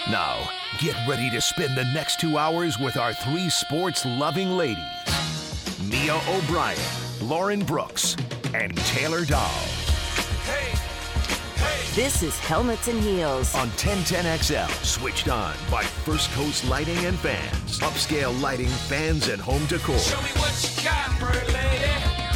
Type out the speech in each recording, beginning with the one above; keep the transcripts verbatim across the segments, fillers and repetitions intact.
Now, get ready to spend the next two hours with our three sports-loving ladies, Mia O'Brien, Lauren Brooks, and Taylor Dahl. Hey, hey. This is Helmets and Heels On ten ten X L, switched on by First Coast Lighting and Fans. Upscale lighting, fans, and home decor. Show me what you got, pretty lady.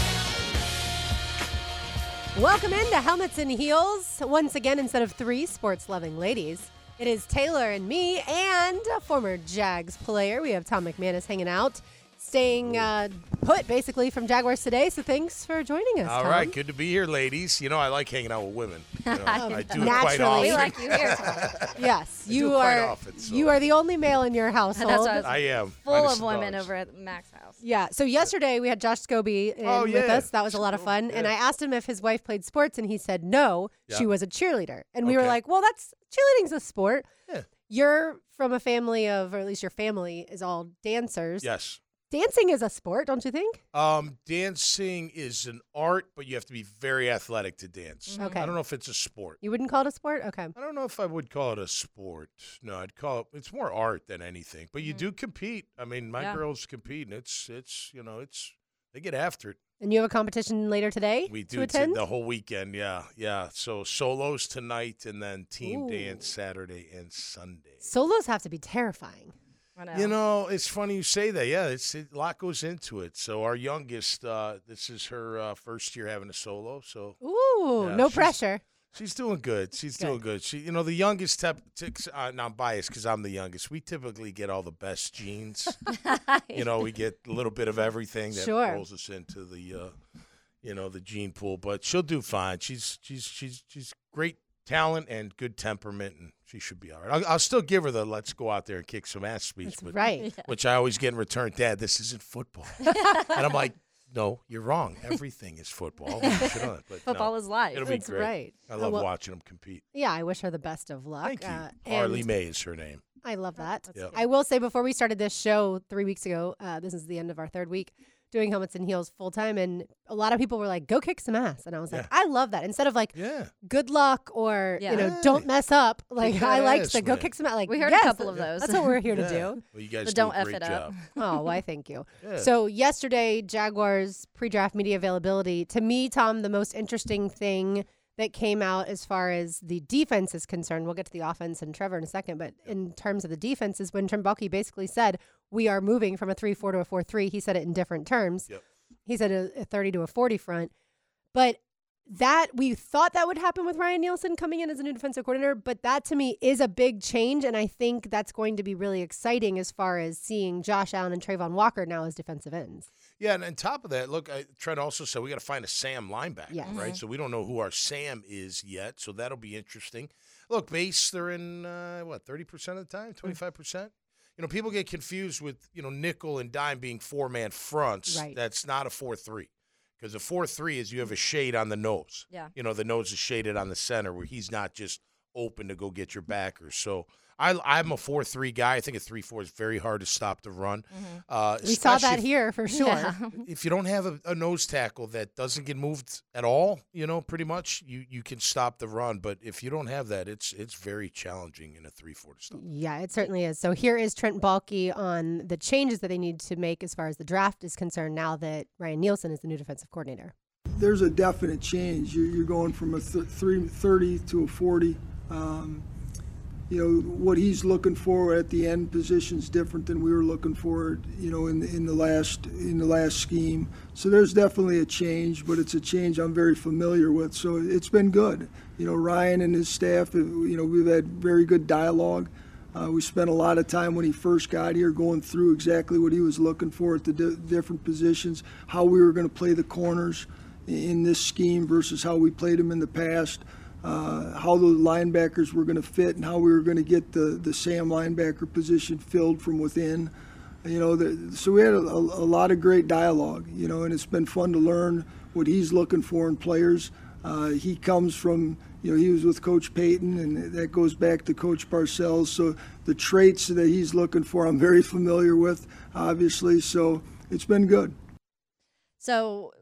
Welcome into Helmets and Heels. Once again, instead of three sports-loving ladies, it is Taylor and me and a former Jags player. We have Tom McManus hanging out, staying uh, put, basically, from Jaguars today. So thanks for joining us, All Tom. right, good to be here, ladies. You know, I like hanging out with women. You know, I do it quite Naturally. often. We like you here. Yes, I you do it quite are. often, so. You are the only male in your household. That's what I was I am. full Minus of the women dogs. over at Mac's house. Yeah. So yesterday we had Josh Scobie in Oh, with yeah. us. That was a lot of fun. Yeah. And I asked him if his wife played sports, and he said no. Yeah. She was a cheerleader, and we were Okay. like, "Well, that's cheerleading's a sport." Yeah. You're from a family of, or at least your family is all dancers. Yes. Dancing is a sport, don't you think? Um, dancing is an art, but you have to be very athletic to dance. Okay. I don't know if it's a sport. You wouldn't call it a sport? Okay. I don't know if I would call it a sport. No, I'd call it, it's more art than anything. But you do compete. I mean, my Yeah. girls compete, and it's, it's, you know, it's, they get after it. And you have a competition later today We to do t- attend? the whole weekend, yeah, yeah. So solos tonight, and then team Ooh. dance Saturday and Sunday. Solos have to be terrifying. I know. You know, it's funny you say that. Yeah, it's it, a lot goes into it. So our youngest, uh, this is her uh, first year having a solo. So Ooh, Yeah, no she's- pressure. she's doing good. She's Good. doing good. She, you know, the youngest. Tep- ticks, uh, now I'm biased because I'm the youngest. We typically get all the best genes. You know, we get a little bit of everything that Sure. rolls us into the, uh, you know, the gene pool. But she'll do fine. She's she's she's she's great talent and good temperament, and she should be all right. I'll, I'll still give her the "let's go out there and kick some ass" speech, That's but, right. which I always get in return. Dad, this isn't football, and I'm like, no, you're wrong. Everything is football. We should on it, but Football no, is life. It'll be That's great. right. I Oh, love well- watching them compete. Yeah, I wish her the best of luck. Thank you. Uh, Harley and- May is her name. I love that. Yep. I will say before we started this show three weeks ago, uh, this is the end of our third week doing Helmets and Heels full time, and a lot of people were like, "Go kick some ass," and I was like, Yeah. "I love that." Instead of like, Yeah. "Good luck" or Yeah. you know, Hey. "Don't mess up," like Kick I that liked ass, the "Go man. kick some ass." Like We heard yes, a couple of those. That's what we're here to Yeah. do. Well, you guys But do don't a F great it up. job. Oh, why? Thank you. Yeah. So yesterday, Jaguars pre-draft media availability. To me, Tom, the most interesting thing that came out as far as the defense is concerned, we'll get to the offense and Trevor in a second, but in terms of the defense is when Trent Baalke basically said, we are moving from a three four to a four three. He said it in different terms. Yep. He said a, a thirty to a forty front. But that we thought that would happen with Ryan Nielsen coming in as a new defensive coordinator, but that to me is a big change, and I think that's going to be really exciting as far as seeing Josh Allen and Trayvon Walker now as defensive ends. Yeah, and on top of that, look, I, Trent also said we got to find a Sam linebacker, Yes. right? So we don't know who our Sam is yet, so that'll be interesting. Look, base, they're in, uh, what, thirty percent of the time, twenty-five percent? You know, people get confused with, you know, nickel and dime being four-man fronts. Right. That's not a four three. Because a four three is you have a shade on the nose. Yeah. You know, the nose is shaded on the center where he's not just open to go get your backers. So I, I'm a four three guy. I think a three four is very hard to stop the run. Uh, We saw especially that if- here for sure. Yeah. If you don't have a, a nose tackle that doesn't get moved at all, you know, pretty much, you, you can stop the run. But if you don't have that, it's it's very challenging in a three four to stop. Yeah, it certainly is. So here is Trent Baalke on the changes that they need to make as far as the draft is concerned now that Ryan Nielsen is the new defensive coordinator. There's a definite change. You're, you're going from a th- three thirty to a forty. Um, you know, what he's looking for at the end position is different than we were looking for, you know, in, in the last in the last scheme. So there's definitely a change, but it's a change I'm very familiar with. So it's been good. You know, Ryan and his staff, you know, we've had very good dialogue. Uh, we spent a lot of time when he first got here going through exactly what he was looking for at the di- different positions, how we were going to play the corners in this scheme versus how we played them in the past, uh, how the linebackers were going to fit and how we were going to get the, the Sam linebacker position filled from within. You know, the, so we had a, a, a lot of great dialogue, you know, and it's been fun to learn what he's looking for in players. Uh, he comes from, you know, he was with Coach Payton, and that goes back to Coach Parcells. So the traits that he's looking for, I'm very familiar with, obviously. So it's been good. So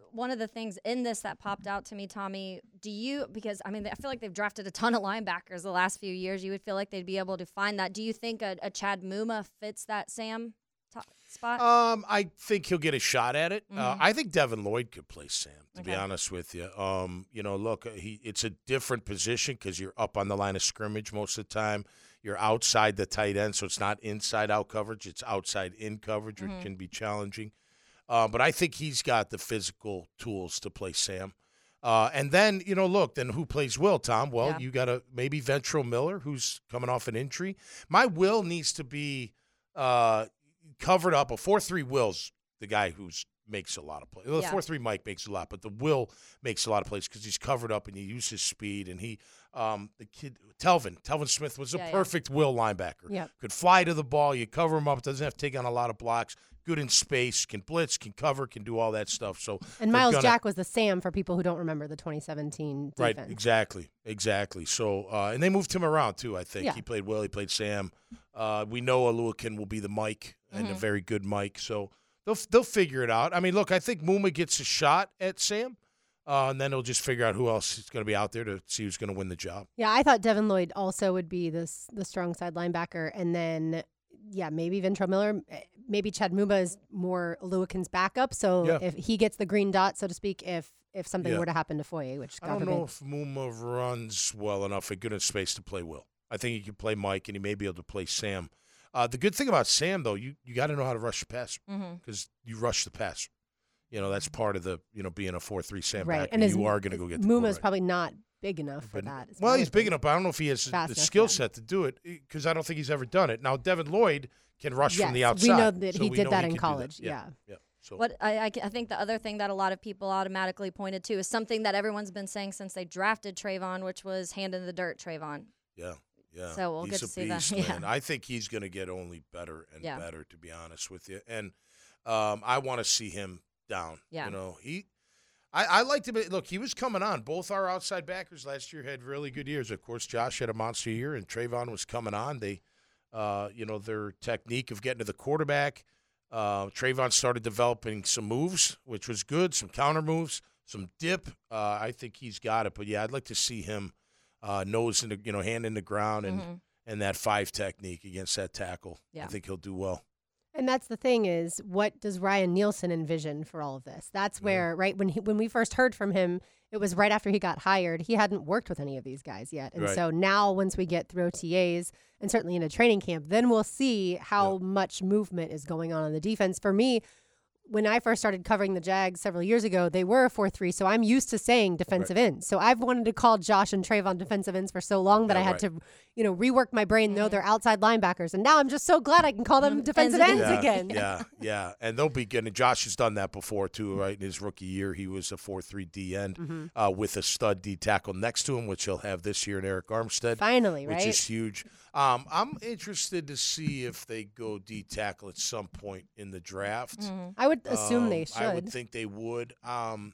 one of the things in this that popped out to me, Tommy, do you, because, I mean, I feel like they've drafted a ton of linebackers the last few years. You would feel like they'd be able to find that. Do you think a, a Chad Muma fits that Sam top spot? Um, I think he'll get a shot at it. Mm-hmm. Uh, I think Devin Lloyd could play Sam, to Okay. be honest with you. Um, you know, look, he it's a different position because you're up on the line of scrimmage most of the time. You're outside the tight end, so it's not inside-out coverage. It's outside-in coverage, which Mm-hmm. can be challenging. Uh, but I think he's got the physical tools to play Sam. Uh, and then, you know, look, then who plays Will, Tom? Well, Yeah. you got to maybe Ventrell Miller, who's coming off an injury. My Will needs to be uh, covered up. A four three Will's the guy who's makes a lot of plays. The Yeah. four three Mike makes a lot, but the Will makes a lot of plays because he's covered up and he uses his speed. And he, um, the kid, Telvin, Telvin Smith was a Yeah, yeah. perfect Will linebacker. Yep. Could fly to the ball. You cover him up. Doesn't have to take on a lot of blocks. Good in space. Can blitz. Can cover. Can do all that stuff. So And they're Miles gonna- Jack was the Sam for people who don't remember the twenty seventeen defense. Right, exactly, exactly. So, uh, and they moved him around too. I think Yeah. he played Will, he played Sam. Uh, we know Aluakin will be the Mike and Mm-hmm. a very good Mike. So they'll they'll figure it out. I mean, look, I think Muma gets a shot at Sam, uh, and then they'll just figure out who else is going to be out there to see who's going to win the job. Yeah, I thought Devin Lloyd also would be this the strong side linebacker, and then yeah, maybe Ventrell Miller, eh, maybe Chad Muma is more Lewikin's backup. So Yeah. if he gets the green dot, so to speak, if if something Yeah. were to happen to Foye, which I God don't forbid. know if Muma runs well enough at good in space to play Will. I think he can play Mike, and he may be able to play Sam. Uh, the good thing about Sam, though, you, you got to know how to rush the passer because Mm-hmm. you rush the passer. You know, that's part of the, you know, being a four three Sam right, back. and his, you are going to go get the Muma's quarterback. probably not big enough for But- that. is Well, my he's other big thing. enough, but I don't know if he has Fast the enough, skill yeah. set to do it because I don't think he's ever done it. Now, Devin Lloyd can rush Yes, from the we outside. know that so he we did know that he in can do college, Yeah. yeah. yeah. So What I, I, I think the other thing that a lot of people automatically pointed to is something that everyone's been saying since they drafted Trayvon, which was hand in the dirt Trayvon. yeah, yeah. So we'll he's get a to see that, beast, yeah. man. I think he's going to get only better and Yeah. better, to be honest with you. And um, I want to see him down. Yeah. You know, he. I, I liked him. Look, he was coming on. Both our outside backers last year had really good years. Of course, Josh had a monster year, and Trayvon was coming on. They, uh, you know, their technique of getting to the quarterback. Uh, Trayvon started developing some moves, which was good. Some counter moves, some dip. Uh, I think he's got it. But yeah, I'd like to see him uh, nose in the, you know, hand in the ground and Mhm. and that five technique against that tackle. Yeah. I think he'll do well. And that's the thing is, what does Ryan Nielsen envision for all of this? That's where, right, when he, when we first heard from him, it was right after he got hired. He hadn't worked with any of these guys yet. And Right. so now once we get through O T As and certainly in a training camp, then we'll see how Yeah. much movement is going on on the defense. For me, when I first started covering the Jags several years ago, they were a four three, so I'm used to saying defensive ends. So I've wanted to call Josh and Trayvon defensive ends for so long that Yeah, I had right. to, you know, rework my brain, know they're outside linebackers. And now I'm just so glad I can call them defensive Ends ends again. again. Yeah, yeah, and they'll be good. And Josh has done that before too, right? In his rookie year, he was a four three D end Mm-hmm. uh, with a stud D tackle next to him, which he'll have this year in Eric Armstead, Finally, which right? is huge. Um, I'm interested to see if they go D tackle at some point in the draft. I would assume Um, they should. I would think they would. Um,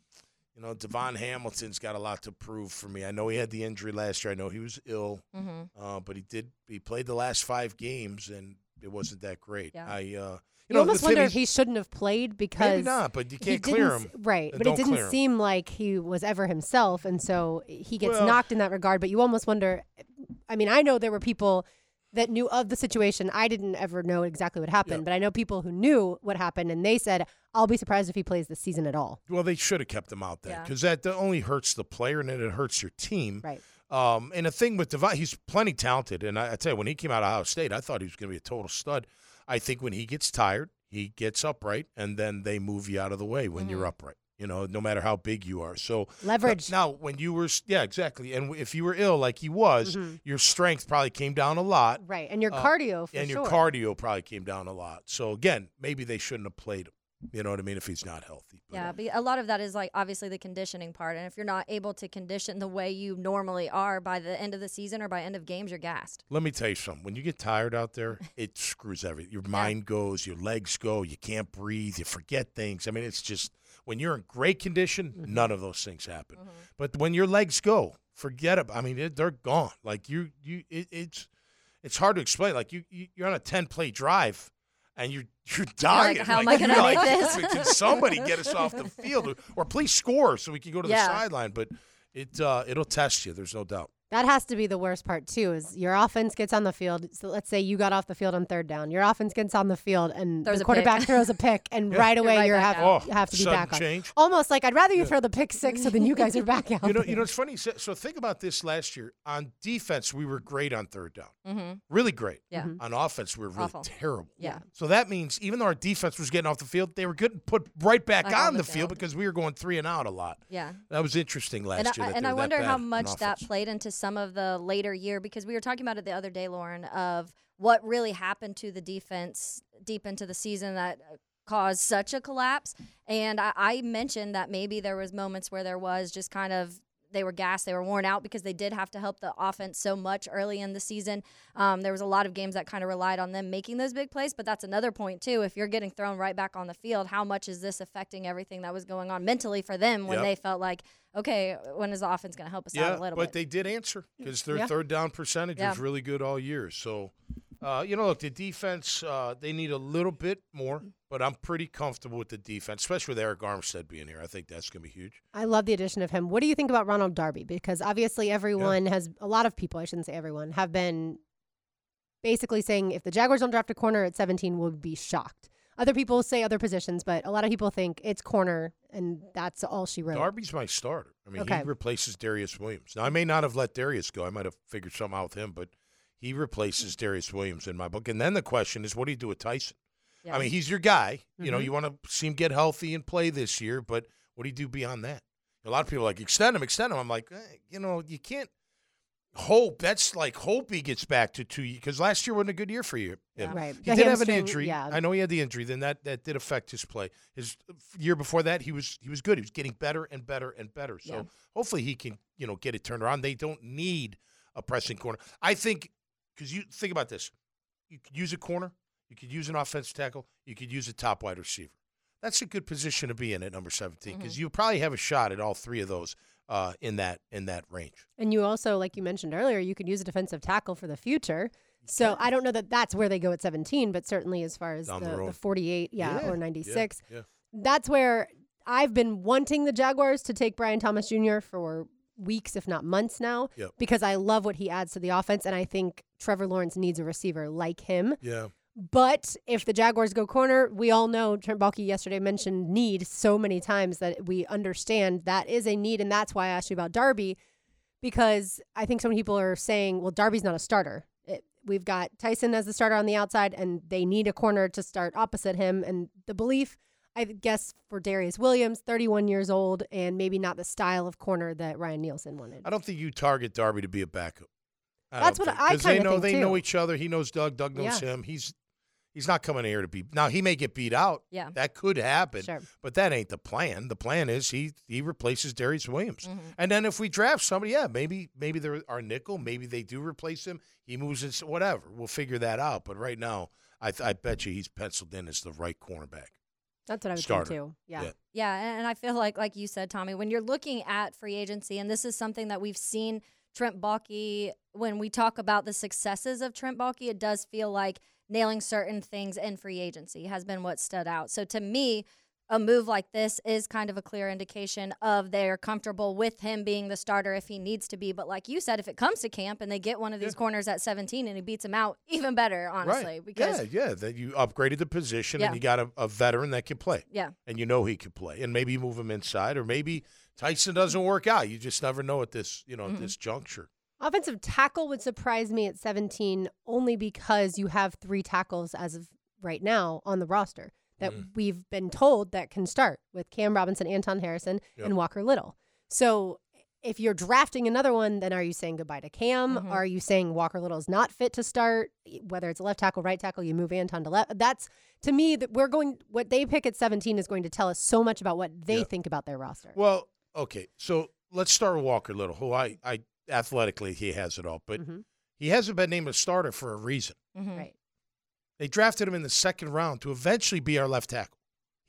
you know, Devon Hamilton's got a lot to prove for me. I know he had the injury last year. I know he was ill, Mm-hmm. uh, but he did. He played the last five games, and it wasn't that great. Yeah. I, uh, you, you know, almost the thing wonder is- if he shouldn't have played because maybe not, but you he can't clear didn't him. s- right? then But it don't didn't clear him. seem like he was ever himself, and so he gets Well- knocked in that regard. But you almost wonder. I mean, I know there were people that knew of the situation. I didn't ever know exactly what happened, Yeah. but I know people who knew what happened, and they said, "I'll be surprised if he plays this season at all." Well, they should have kept him out there Yeah. because that only hurts the player and then it hurts your team. Right. Um, and the thing with Devon, he's plenty talented. And I, I tell you, when he came out of Ohio State, I thought he was going to be a total stud. I think when he gets tired, he gets upright, and then they move you out of the way when you're upright. You know, no matter how big you are. So Leverage. Now, when you were, yeah, exactly. And if you were ill, like he was, your strength probably came down a lot. Right, and your Uh, cardio for and sure. your cardio probably came down a lot. So again, maybe they shouldn't have played him. You know what I mean? If he's not healthy. But, Yeah, but a lot of that is like obviously the conditioning part, and if you're not able to condition the way you normally are by the end of the season or by end of games, you're gassed. Let me tell you something. When you get tired out there, it screws everything. Your mind goes, your legs go, you can't breathe, you forget things. I mean, it's just when you're in great condition, none of those things happen. But when your legs go, forget it. I mean, it, they're gone. Like you, you, it, it's it's hard to explain. Like you, you, you're on a ten play drive. and you're you're dying. like, how am Like, I gonna you're make like, this? Can somebody get us off the field, or, or please score so we can go to Yeah. the sideline? But it uh, it'll test you. There's no doubt. That has to be the worst part too. Is your offense gets on the field. So let's say you got off the field on third down. Your offense gets on the field and Throws the a quarterback pick. throws a pick, and right You're away right you back have out. you have to be Sudden back on. change. Almost like I'd rather you throw the pick six so then you guys are back out. You know, there. you know, it's funny. So, so think about this last year. On defense, we were great on third down. Mm-hmm. Really great. Yeah. Mm-hmm. On offense, we were really Awful. terrible. Yeah. So that means even though our defense was getting off the field, they were getting put right back Back on, on the the field field. because we were going three and out a lot. Yeah. That was interesting last And year. I, that and they I were that wonder bad how on much that offense. played into some of the later year, because we were talking about it the other day, Lauren, of what really happened to the defense deep into the season that caused such a collapse. And I, I mentioned that maybe there was moments where there was just kind of they were gassed, they were worn out because they did have to help the offense so much early in the season. Um, there was a lot of games that kind of relied on them making those big plays, but that's another point too. If you're getting thrown right back on the field, how much is this affecting everything that was going on mentally for them when Yep. they felt like, okay, when is the offense going to help us Yeah, out a little but bit? they did answer because their Yeah. third down percentage Yeah. was really good all year. So, uh, you know, look, the defense, uh, they need a little bit more, but I'm pretty comfortable with the defense, especially with Eric Armstead being here. I think that's going to be huge. I love the addition of him. What do you think about Ronald Darby? Because obviously everyone has, a lot of people, I shouldn't say everyone, have been basically saying if the Jaguars don't draft a corner at seventeen, we'll be shocked. Other people say other positions, but a lot of people think it's corner, and that's all she wrote. Darby's my starter. I mean, Okay. he replaces Darius Williams. Now, I may not have let Darius go. I might have figured something out with him, but he replaces Darius Williams in my book. And then the question is, what do you do with Tyson? Yeah. I mean, he's your guy. You know, Mhm. you want to see him get healthy and play this year, but what do you do beyond that? A lot of people are like, extend him, extend him. I'm like, eh, you know, you can't hope. That's like hope he gets back to two years because last year wasn't a good year for you. Yeah. Right. He The did have an hamstring, injury. yeah. I know he had the injury. Then that, that did affect his play. His year before that, he was he was good. He was getting better and better and better. So Yeah. hopefully he can you know get it turned around. They don't need a pressing corner. I think because you think about this, you could use a corner, you could use an offensive tackle, you could use a top wide receiver. That's a good position to be in at number seventeen because Mm-hmm. you probably have a shot at all three of those uh, in that in that range. And you also, like you mentioned earlier, you could use a defensive tackle for the future. So I don't know that that's where they go at seventeen, but certainly as far as Down the, the the, road. forty-eight, yeah, Yeah, or ninety-six, Yeah. that's where I've been wanting the Jaguars to take Brian Thomas Junior for weeks, if not months now, Yep. because I love what he adds to the offense, and I think Trevor Lawrence needs a receiver like him. Yeah. But if the Jaguars go corner, we all know Trent Baalke yesterday mentioned need so many times that we understand that is a need, and that's why I asked you about Darby, because I think so many people are saying, well, Darby's not a starter. It, we've got Tyson as the starter on the outside, and they need a corner to start opposite him. And the belief, I guess, for Darius Williams, thirty-one years old, and maybe not the style of corner that Ryan Nielsen wanted. I don't think you target Darby to be a backup. I That's don't what think- I 'cause they kinda know think, they too. know each other. He knows Doug. Doug knows Yeah. him. He's he's not coming here to be. Now he may get beat out. Yeah. That could happen. Sure. But that ain't the plan. The plan is he he replaces Darius Williams. Mm-hmm. And then if we draft somebody, yeah, maybe maybe they're our nickel. Maybe they do replace him. He moves in. Whatever. We'll figure that out. But right now, I I bet you he's penciled in as the right cornerback. That's what I would Starter. think too. Yeah. Yeah. Yeah, and and I feel like, like you said, Tommy, when you're looking at free agency, and this is something that we've seen Trent Baalke, when we talk about the successes of Trent Baalke, it does feel like nailing certain things in free agency has been what stood out. So to me, a move like this is kind of a clear indication of they're comfortable with him being the starter if he needs to be. But like you said, if it comes to camp and they get one of these Yeah. corners at seventeen and he beats him out, even better, honestly. Right. Because yeah, yeah. That you upgraded the position Yeah. and you got a, a veteran that can play. yeah. And you know he could play. And maybe you move him inside, or maybe Tyson doesn't work out. You just never know at this, you know, Mm-hmm. at this juncture. Offensive tackle would surprise me at seventeen only because you have three tackles as of right now on the roster that Mm. we've been told that can start with Cam Robinson, Anton Harrison, Yep. and Walker Little. So if you're drafting another one, then are you saying goodbye to Cam? Mhm. Are you saying Walker Little is not fit to start? Whether it's a left tackle, right tackle, you move Anton to left. That's, to me, that we're going, what they pick at seventeen is going to tell us so much about what they Yep. think about their roster. Well, okay. So let's start with Walker Little, who I, I athletically, he has it all. But Mhm. he hasn't been named a starter for a reason. Mhm. Right. They drafted him in the second round to eventually be our left tackle.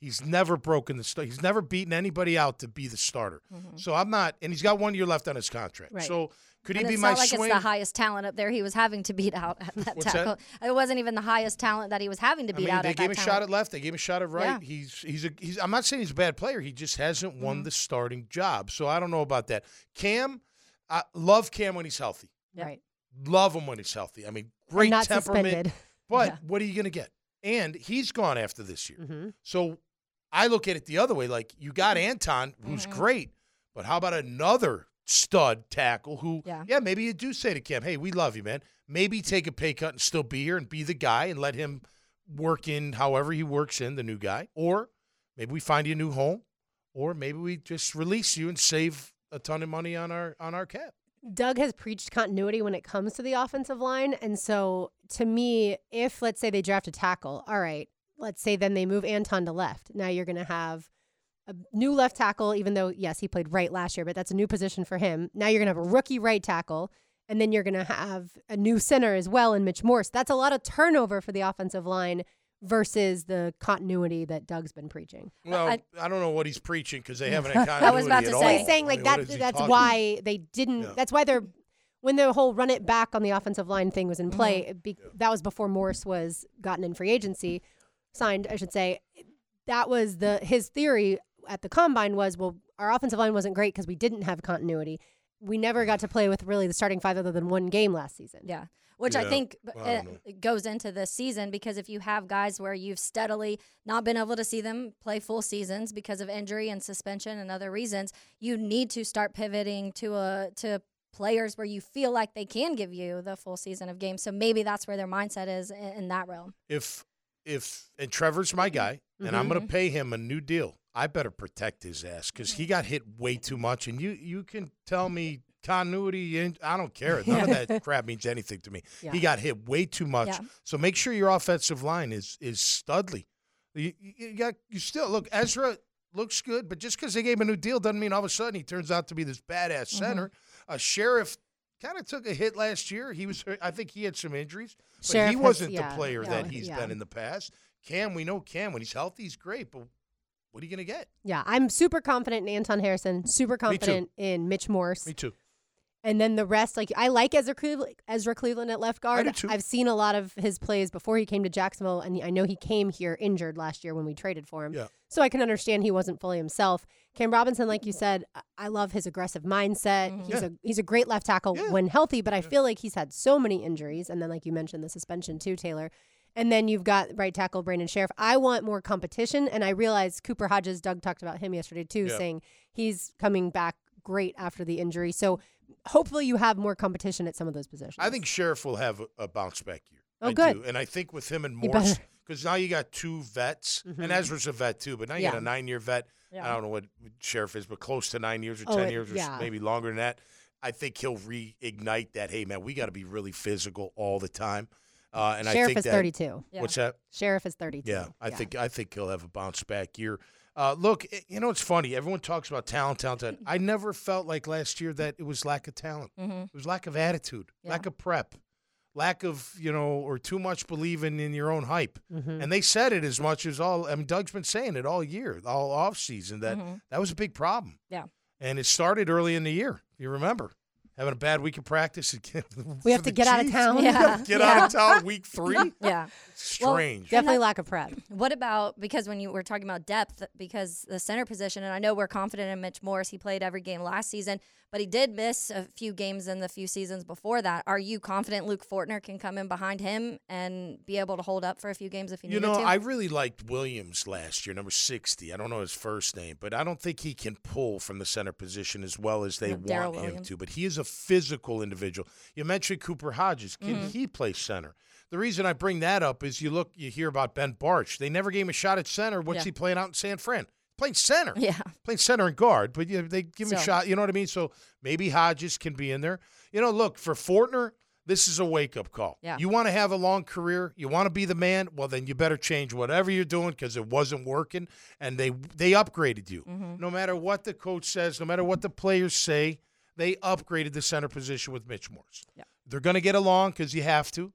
He's never broken the start. He's never beaten anybody out to be the starter. Mm-hmm. So I'm not, and he's got one year left on his contract. Right. So could he and be it's my not like swing? it's the highest talent up there he was having to beat out at that What's tackle. It wasn't even the highest talent that he was having to I beat mean, out they at gave him that a talent. shot at left. They gave him a shot at right. Yeah. He's he's a he's. I'm not saying he's a bad player. He just hasn't won Mm-hmm. the starting job. So I don't know about that. Cam, I love Cam when he's healthy. Right. Love him when he's healthy. I mean, great And not temperament. suspended. But Yeah. what are you going to get? And he's gone after this year. Mm-hmm. So I look at it the other way. Like, you got Anton, who's great, but how about another stud tackle who, Yeah. yeah, maybe you do say to Cam, hey, we love you, man. Maybe take a pay cut and still be here and be the guy and let him work in however he works in, the new guy. Or maybe we find you a new home. Or maybe we just release you and save a ton of money on our on our cap. Doug has preached continuity when it comes to the offensive line. And so to me, if let's say they draft a tackle, all right, let's say then they move Anton to left. Now you're going to have a new left tackle, even though, yes, he played right last year, but that's a new position for him. Now you're going to have a rookie right tackle, and then you're going to have a new center as well in Mitch Morse. That's a lot of turnover for the offensive line versus the continuity that Doug's been preaching. Well, I, I- don't know what he's preaching because they haven't had continuity I was about at to all. say. He's saying I like mean, what that. is he That's talking why they didn't. Yeah. That's why they're when the whole run it back on the offensive line thing was in Mm-hmm. play. it Be, That was before Morse was gotten in free agency, signed. I should say. That was the his theory at the combine was, well, our offensive line wasn't great because we didn't have continuity. We never got to play with really the starting five other than one game last season. Yeah. Which I Yeah. think I uh, don't know. it goes into this season because if you have guys where you've steadily not been able to see them play full seasons because of injury and suspension and other reasons, you need to start pivoting to a to players where you feel like they can give you the full season of games. So maybe that's where their mindset is in, in that realm. If if and Trevor's my guy, and I'm going Mm-hmm. to pay him a new deal, I better protect his ass because he got hit way too much. And you you can tell me continuity, and I don't care. None of that crap means anything to me. Yeah. He got hit way too much. Yeah. So make sure your offensive line is is studly. You, you you got you still look. Ezra looks good, but just because they gave him a new deal doesn't mean all of a sudden he turns out to be this badass center. A Sheriff kind of took a hit last year. He was, I think, he had some injuries, but Sheriff he has- wasn't yeah, the player no, that he's yeah. been in the past. Cam, we know Cam when he's healthy, he's great, but what are you going to get? Yeah, I'm super confident in Anton Harrison. Super confident in Mitch Morse. Me too. And then the rest, like I like Ezra Cleveland, Ezra Cleveland at left guard. do too. I've seen a lot of his plays before he came to Jacksonville, and I know he came here injured last year when we traded for him. Yeah. So I can understand he wasn't fully himself. Cam Robinson, like you said, I- I love his aggressive mindset. He's Yeah. a he's a great left tackle Yeah. when healthy, but I feel like he's had so many injuries, and then like you mentioned, the suspension too, Taylor. And then you've got right tackle Brandon Sheriff. I want more competition, and I realize Cooper Hodges. Doug talked about him yesterday too, Yeah. saying he's coming back great after the injury. So hopefully you have more competition at some of those positions. I think Sheriff will have a, a bounce back year. Oh, I good. do. And I think with him and He Morse, better. because now you got two vets, and Ezra's a vet too, but now you got Yeah. a nine-year vet. Yeah. I don't know what Sheriff is, but close to nine years or Oh, ten it- years or yeah. maybe longer than that. I think he'll reignite that, hey, man, we got to be really physical all the time. Uh, and Sheriff I think is that, thirty-two. Yeah. What's that? Sheriff is thirty-two. Yeah, I think I think he'll have a bounce back year. Uh, look, i- you know it's funny. Everyone talks about talent, talent, talent. I never felt like last year that it was lack of talent. Mm-hmm. It was lack of attitude, Yeah. lack of prep, lack of you know, or too much believing in your own hype. Mm-hmm. And they said it as much as all. I mean, Doug's been saying it all year, all off season that that was a big problem. Yeah. And it started early in the year. You remember having a bad week of practice. We have to get out of town. Yeah. Get Yeah. out of town week three. Yeah. Well, Strange. Definitely lack of prep. What about, because when you were talking about depth, because the center position, and I know we're confident in Mitch Morse, he played every game last season, but he did miss a few games in the few seasons before that. Are you confident Luke Fortner can come in behind him and be able to hold up for a few games if he You needed know, to? I really liked Williams last year, number sixty. I don't know his first name, but I don't think he can pull from the center position as well as they No, Darrell want him Williams. to. But he is a physical individual. You mentioned Cooper Hodges. Can Mm-hmm. he play center? The reason I bring that up is you look, you hear about Ben Barch. They never gave him a shot at center. What's Yeah. he playing out in San Fran? Playing center. Yeah. Playing center and guard, but you know, they give him a So- shot. You know what I mean? So maybe Hodges can be in there. You know, look, for Fortner, this is a wake-up call. Yeah. You want to have a long career, you want to be the man, well, then you better change whatever you're doing because it wasn't working, and they they upgraded you. Mm-hmm. No matter what the coach says, no matter what the players say, they upgraded the center position with Mitch Morse. Yeah. They're going to get along because you have to,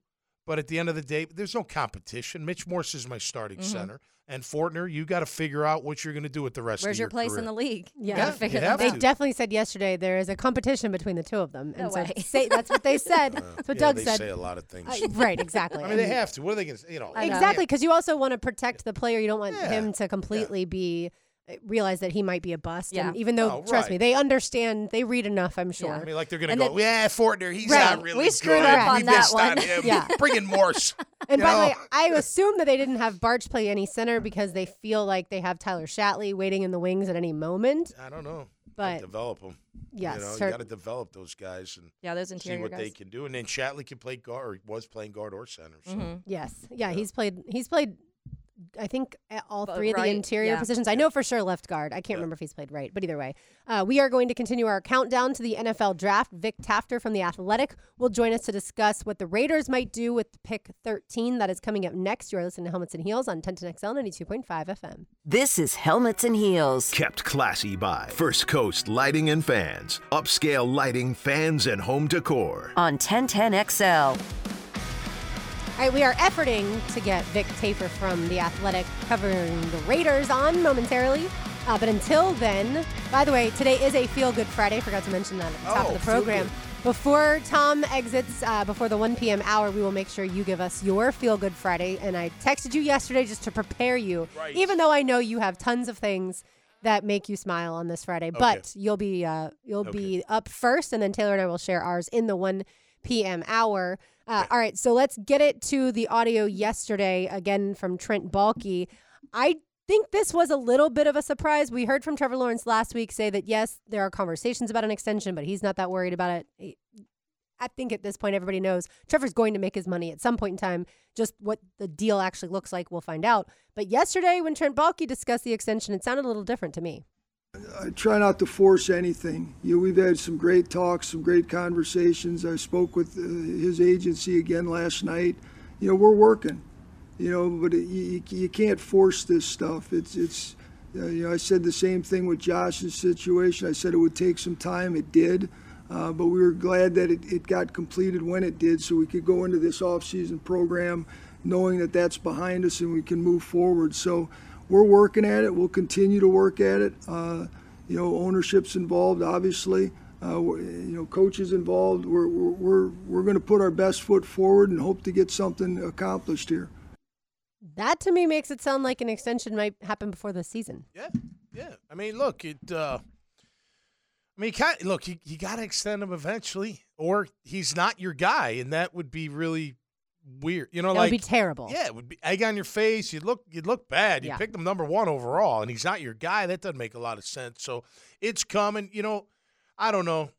But at the end of the day, there's no competition. Mitch Morse is my starting Mm-hmm. center. And Fortner, you got to figure out what you're going to do with the rest Where's of your your place career. in the league? Yeah. You gotta Yeah, figure you that have They to. out. definitely said yesterday there is a competition between the two of them. No and so way. say, that's what they said. That's what Yeah, Doug they said. say a lot of things. Uh, right, exactly. I mean, they And- have to. What are they going to say? You know, I know. Exactly, because you also want to protect the player. You don't want Yeah, him to completely be uh, realize that he might be a bust. Yeah. And even though, Oh, trust right. me, they understand. They read enough, I'm sure. I mean, like they're going to And go, then- yeah, Fortner, he's Right. not really We good. screwed up on we that missed one." on him. Yeah. Bring in Morse. And You by the know? way, I assume that they didn't have Barch play any center because they feel like they have Tyler Shatley waiting in the wings at any moment. I don't know. But- develop them. Yes, you know, cer- you got to develop those guys and Yeah, those see interior what guys. they can do. And then Shatley can play guard, or was playing guard or center. So. Mm-hmm. Yes, yeah, he's played. He's played. I think at all But three of the right, interior yeah. positions. I know for sure left guard. I can't remember if he's played right, but either way, uh, we are going to continue our countdown to the N F L draft. Vic Tafter from The Athletic will join us to discuss what the Raiders might do with pick thirteen. That is coming up next. You are listening to Helmets and Heels on ten ten X L ninety-two point five F M. This is Helmets and Heels. Kept classy by First Coast Lighting and Fans. Upscale lighting, fans, and home decor. On ten ten X L. All right, we are efforting to get Vic Taffer from The Athletic covering the Raiders on momentarily. Uh, but until then, by the way, today is a Feel Good Friday. Forgot to mention that at the top Oh, of the Feel program. Good. Before Tom exits, uh, before the one p.m. hour, we will make sure you give us your Feel Good Friday. And I texted you yesterday just to prepare you, Right. even though I know you have tons of things that make you smile on this Friday. But you'll be uh, you'll be up first, and then Taylor and I will share ours in the one p.m. hour. Uh, all right, so let's get it to the audio yesterday, again from Trent Baalke. I think this was a little bit of a surprise. We heard from Trevor Lawrence last week say that, yes, there are conversations about an extension, but he's not that worried about it. I think at this point, everybody knows Trevor's going to make his money at some point in time. Just what the deal actually looks like, we'll find out. But yesterday, when Trent Baalke discussed the extension, it sounded a little different to me. I try not to force anything. You know, we've had some great talks, some great conversations. I spoke with uh, his agency again last night. You know, we're working. You know, but it, you, you can't force this stuff. It's it's. Uh, you know, I said the same thing with Josh's situation. I said it would take some time. It did, uh, but we were glad that it, it got completed when it did, so we could go into this off-season program knowing that that's behind us and we can move forward. So. We're working at it. We'll continue to work at it. Uh, you know, ownership's involved, obviously. Uh, we're- you know, coaches involved. We're we're we're, we're going to put our best foot forward and hope to get something accomplished here. That to me makes it sound like an extension might happen before the season. Yeah, yeah. I mean, look, it. Uh, I mean, kind look, you, you got to extend him eventually, or he's not your guy, and that would be really weird. You know, That like would be terrible. Yeah, it would be egg on your face. You'd look, you'd look bad. You Yeah. picked him number one overall, and he's not your guy. That doesn't make a lot of sense. So it's coming. You know, I don't know.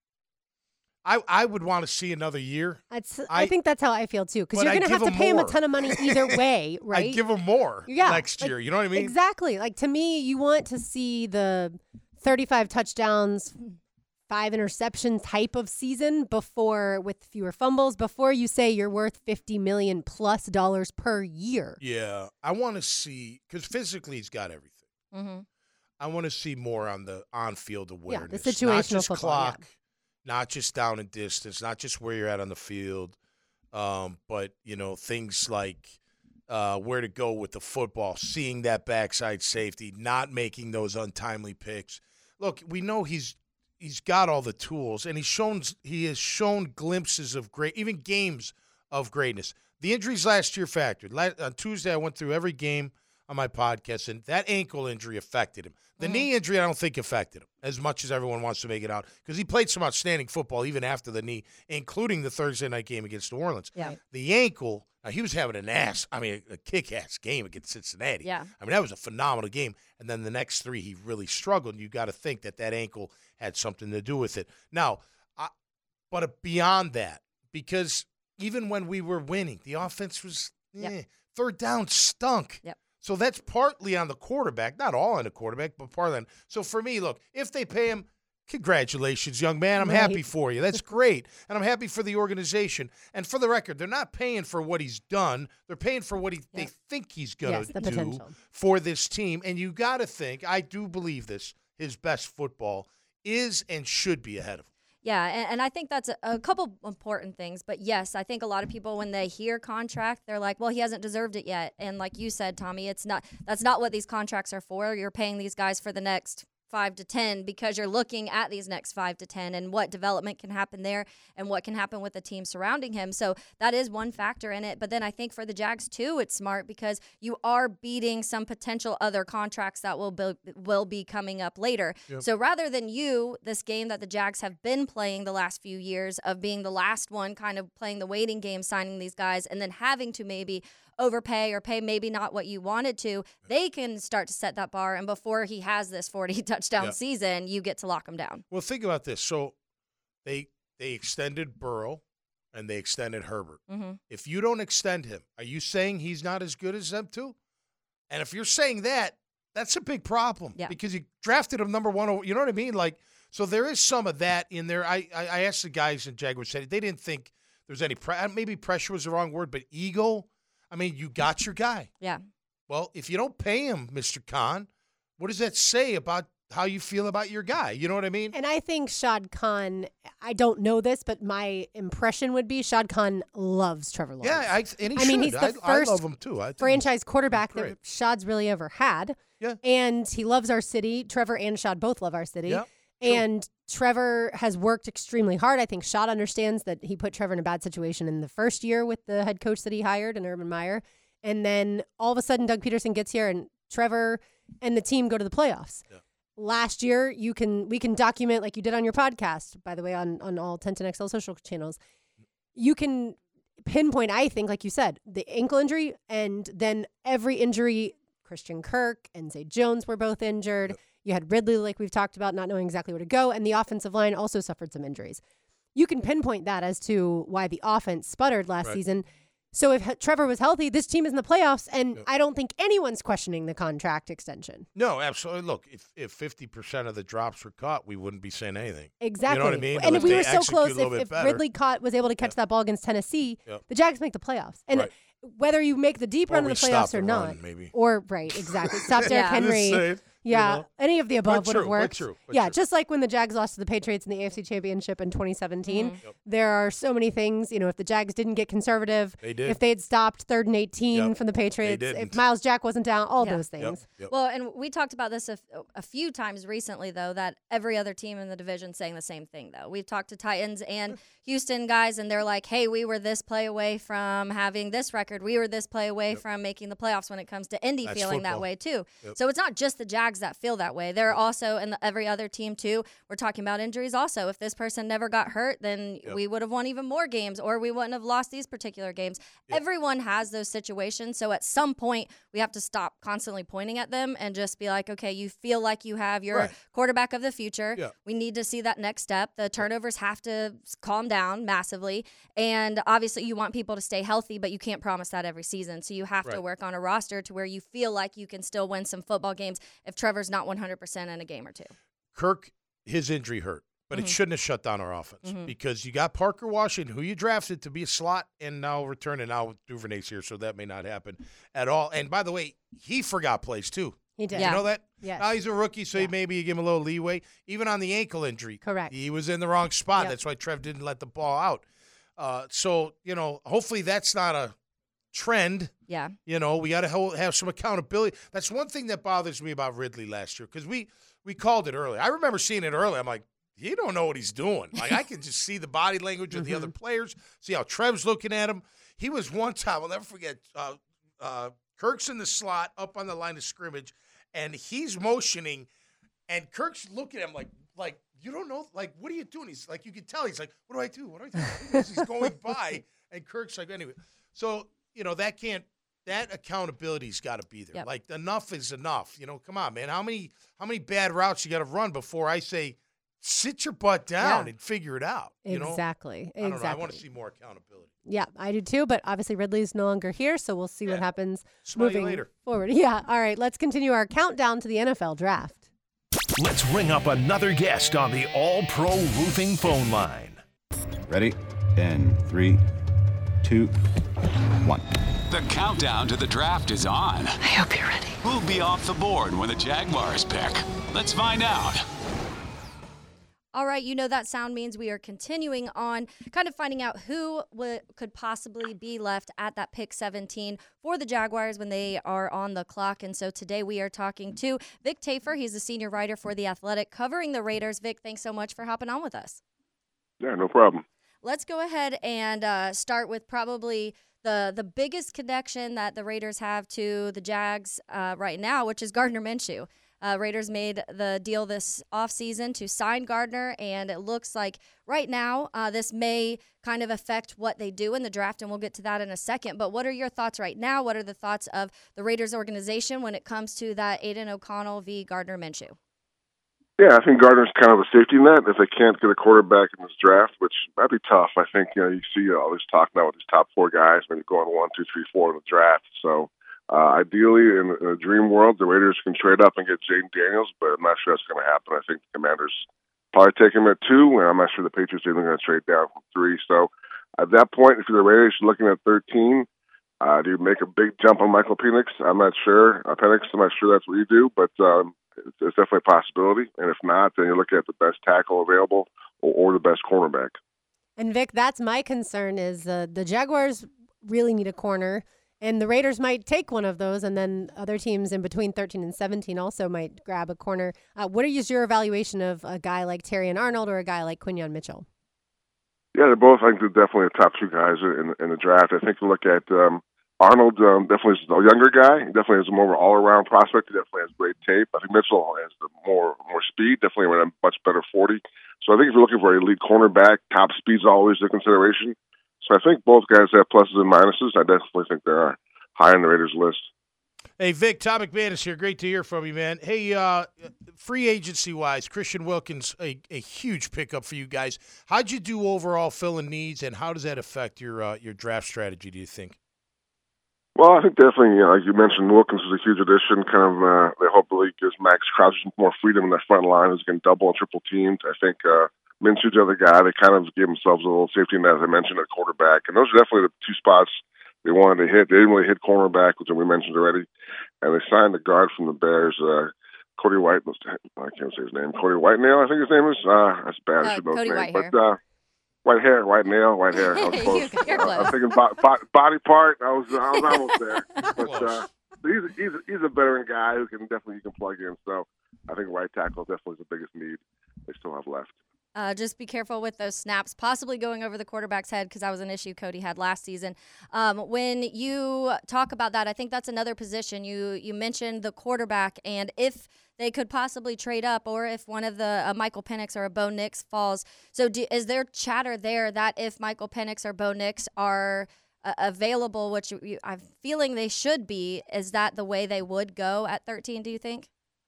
I I would want to see another year. That's, I, I- think that's how I feel too, because but you're I'd going to have give to him pay him a more. ton of money either way, right? I'd give him more Yeah, next like, year. You know what I mean? Exactly. Like to me, you want to see the thirty-five touchdowns, five interception type of season before, with fewer fumbles, before you say you're worth fifty million plus dollars per year. Yeah, I want to see because physically he's got everything. Mm-hmm. I want to see more on the on-field awareness. situational not just football, clock, yeah. not just down and distance, not just where you're at on the field, um, but you know things like uh, where to go with the football, seeing that backside safety, not making those untimely picks. Look, we know he's he's got all the tools, and he's shown he has shown glimpses of great, even games of greatness. The injuries last year factored. La- on Tuesday, I went through every game on my podcast, and that ankle injury affected him. The Mm-hmm. knee injury, I don't think affected him as much as everyone wants to make it out because he played some outstanding football even after the knee, including the Thursday night game against New Orleans. Yeah. The ankle, now he was having an ass, I mean, a kick-ass game against Cincinnati. Yeah. I mean, that was a phenomenal game. And then the next three, he really struggled. You got to think that that ankle had something to do with it. Now, I, but beyond that, because even when we were winning, the offense was eh, Yep. third down stunk. Yep. So that's partly on the quarterback, not all on the quarterback, but part of that. So for me, look, if they pay him, congratulations, young man. I'm Right. happy for you. That's great. And I'm happy for the organization. And for the record, they're not paying for what he's done. They're paying for what he, they think he's going Yes, to the do potential. for this team. And you got to think, I do believe this, his best football is and should be ahead of him. Yeah, and, and I think that's a, a couple important things. But yes, I think a lot of people, when they hear contract, they're like, well, he hasn't deserved it yet. And like you said, Tommy, it's not. That's not what these contracts are for. You're paying these guys for the next five to ten because you're looking at these next five to ten and what development can happen there and what can happen with the team surrounding him. So that is one factor in it. But then I think for the Jags too, it's smart because you are beating some potential other contracts that will be, will be coming up later. Yep. So rather than you, this game that the Jags have been playing the last few years of being the last one, kind of playing the waiting game, signing these guys, and then having to maybe overpay or pay maybe not what you wanted to, they can start to set that bar. And before he has this forty touchdown yeah. season, you get to lock him down. Well, think about this. So they they extended Burrow and they extended Herbert. Mm-hmm. If you don't extend him, are you saying he's not as good as them two? And if you're saying that, that's a big problem yeah. because you drafted him number one. You know what I mean? Like, so there is some of that in there. I, I, I asked the guys in Jaguars, said they didn't think there was any pre- – maybe pressure was the wrong word, but ego – I mean, you got your guy. Yeah. Well, if you don't pay him, Mister Khan, what does that say about how you feel about your guy? You know what I mean? And I think Shad Khan, I don't know this, but my impression would be Shad Khan loves Trevor Lawrence. Yeah, I, and he I should. mean, he's the I, first I love him too. I franchise quarterback that Shad's really ever had. Yeah. And he loves our city. Trevor and Shad both love our city. Yeah. And Trevor has worked extremely hard. I think Shad understands that he put Trevor in a bad situation in the first year with the head coach that he hired in Urban Meyer. And then all of a sudden, Doug Peterson gets here, and Trevor and the team go to the playoffs. Yeah. Last year, you can we can document, like you did on your podcast, by the way, on, on all ten ten X L social channels. You can pinpoint, I think, like you said, the ankle injury, and then every injury. Christian Kirk and Zay Jones were both injured. Yep. You had Ridley, like we've talked about, not knowing exactly where to go, and the offensive line also suffered some injuries. You can pinpoint that as to why the offense sputtered last right. season. So if Trevor was healthy, this team is in the playoffs, and yep. I don't think anyone's questioning the contract extension. No, absolutely. Look, if if fifty percent of the drops were caught, we wouldn't be saying anything. Exactly. You know what I mean? And if if we were so close, if, if better, Ridley caught was able to catch yep. that ball against Tennessee, yep. the Jags make the playoffs. And right. whether you make the deep or run in the playoffs the or not, run, maybe. or right, exactly. Stop Derrick yeah. Henry. Yeah, you know? any of the above but would true, have worked. But true, but yeah, true. just like when the Jags lost to the Patriots in the A F C Championship in twenty seventeen, Mm-hmm. Yep. there are so many things. You know, if the Jags didn't get conservative, they did. if they had stopped third and eighteen yep. from the Patriots, they if didn't. Miles Jack wasn't down, all yeah. those things. Yep. Yep. Well, and we talked about this a, a few times recently, though, that every other team in the division saying the same thing, though. We've talked to Titans and Houston guys, and they're like, hey, we were this play away from having this record. We were this play away yep. from making the playoffs when it comes to Indy That's feeling football. that way, too. Yep. So it's not just the Jags that feel that way. They're also, and the, every other team, too, we're talking about injuries also. If this person never got hurt, then yep. we would have won even more games, or we wouldn't have lost these particular games. Yep. Everyone has those situations. So at some point, we have to stop constantly pointing at them and just be like, okay, you feel like you have your Right. quarterback of the future. Yeah. We need to see that next step. The turnovers have to calm down massively. And obviously, you want people to stay healthy, but you can't promise that every season. So you have Right. to work on a roster to where you feel like you can still win some football games if Trevor's not one hundred percent in a game or two. Kirk, his injury hurt, but Mm-hmm. it shouldn't have shut down our offense Mm-hmm. because you got Parker Washington, who you drafted to be a slot and now returning. Now Duvernay's here, so that may not happen at all. And by the way, he forgot plays too. He did. You Yeah. know that? Yes. Now he's a rookie, so Yeah. maybe you give him a little leeway. Even on the ankle injury, Correct. he was in the wrong spot. Yep. That's why Trev didn't let the ball out. Uh, so, you know, hopefully that's not a trend. Yeah. You know, we got to have some accountability. That's one thing that bothers me about Ridley last year because we, we called it early. I remember seeing it early. I'm like, he don't know what he's doing. Like, I can just see the body language of the other players, see how Trev's looking at him. He was one time, I'll never forget, uh, uh, Kirk's in the slot up on the line of scrimmage, and he's motioning, and Kirk's looking at him like, like, you don't know, like, what are you doing? He's like, you can tell. He's like, what do I do? What do I do? He's going by, and Kirk's like, anyway. So, you know, that can't, that accountability's got to be there. Yep. Like, enough is enough. You know, come on, man. How many, how many bad routes you got to run before I say, sit your butt down Yeah. and figure it out? You know? Exactly. I don't exactly. know. I want to see more accountability. Yeah, I do too, but obviously Ridley's no longer here, so we'll see Yeah. what happens Smell you moving later. forward. Yeah, all right, let's continue our countdown to the N F L draft. Let's ring up another guest on the All-Pro Roofing phone line. Ready? In three, two, one. The countdown to the draft is on. I hope you're ready. Who'll be off the board when the Jaguars pick? Let's find out. All right, you know that sound means we are continuing on, kind of finding out who w- could possibly be left at that pick seventeen for the Jaguars when they are on the clock. And so today we are talking to Vic Tafur. He's the senior writer for The Athletic covering the Raiders. Vic, thanks so much for hopping on with us. Yeah, no problem. Let's go ahead and uh, start with probably the the biggest connection that the Raiders have to the Jags uh, right now, which is Gardner Minshew. Uh, Raiders made the deal this offseason to sign Gardner, and it looks like right now uh, this may kind of affect what they do in the draft, and we'll get to that in a second. But what are your thoughts right now? What are the thoughts of the Raiders organization when it comes to that Aiden O'Connell v. Gardner Minshew? Yeah, I think Gardner's kind of a safety net if they can't get a quarterback in this draft, which might be tough. I think, you know, you see all this talk now with these top four guys, maybe going one, two, three, four in the draft. So uh, ideally, in, in a dream world, the Raiders can trade up and get Jaden Daniels, but I'm not sure that's going to happen. I think the Commanders probably take him at two, and I'm not sure the Patriots are even going to trade down from three. So at that point, if you're the Raiders, you're looking at thirteen. Uh, do you make a big jump on Michael Penix? I'm not sure. Uh, Penix, I'm not sure that's what you do, but um, it's, it's definitely a possibility. And if not, then you're looking at the best tackle available or, or the best cornerback. And Vic, that's my concern is uh, the Jaguars really need a corner, and the Raiders might take one of those, and then other teams in between thirteen and seventeen also might grab a corner. Uh, what is your evaluation of a guy like Terrion Arnold or a guy like Quinyon Mitchell? Yeah, they're both, I think, they're definitely the top two guys in, in the draft. I think you look at um, Arnold, um, definitely is a younger guy. He definitely is a more all-around prospect. He definitely has great tape. I think Mitchell has the more more speed, definitely with a much better forty. So I think if you're looking for a elite cornerback, top speed's always a consideration. So I think both guys have pluses and minuses. I definitely think they are high on the Raiders list. Hey, Vic, Tom McManus here. Great to hear from you, man. Hey, uh, free agency-wise, Christian Wilkins, a, a huge pickup for you guys. How'd you do overall filling needs, and how does that affect your uh, your draft strategy, do you think? Well, I think definitely, you know, like you mentioned, Wilkins is a huge addition. Kind of, uh, they hopefully gives Max Crosby more freedom in the front line, who's getting double and triple teamed. I think uh, Minshew's the other guy. They kind of gave themselves a little safety net, as I mentioned, at quarterback. And those are definitely the two spots they wanted to hit. They didn't really hit cornerback, which we mentioned already. And they signed the guard from the Bears, uh, Cody White. I can't say his name. Cody Whitenail, I think his name is. Uh, that's bad. I should know his name. But, uh, white hair, white nail, white hair. I was close. You're close. Uh, I was thinking bo- bo- body part. I was, I was almost there. But uh, he's, a, he's, a, he's a veteran guy who can definitely you can plug in. So I think right tackle definitely is the biggest need they still have left. Uh, just be careful with those snaps, possibly going over the quarterback's head, because that was an issue Cody had last season. Um, when you talk about that, I think that's another position. You you mentioned the quarterback, and if they could possibly trade up, or if one of the uh, Michael Penix or a Bo Nix falls. So do, is there chatter there that if Michael Penix or Bo Nix are uh, available, which you, you, I'm feeling they should be, is that the way they would go at thirteen, do you think?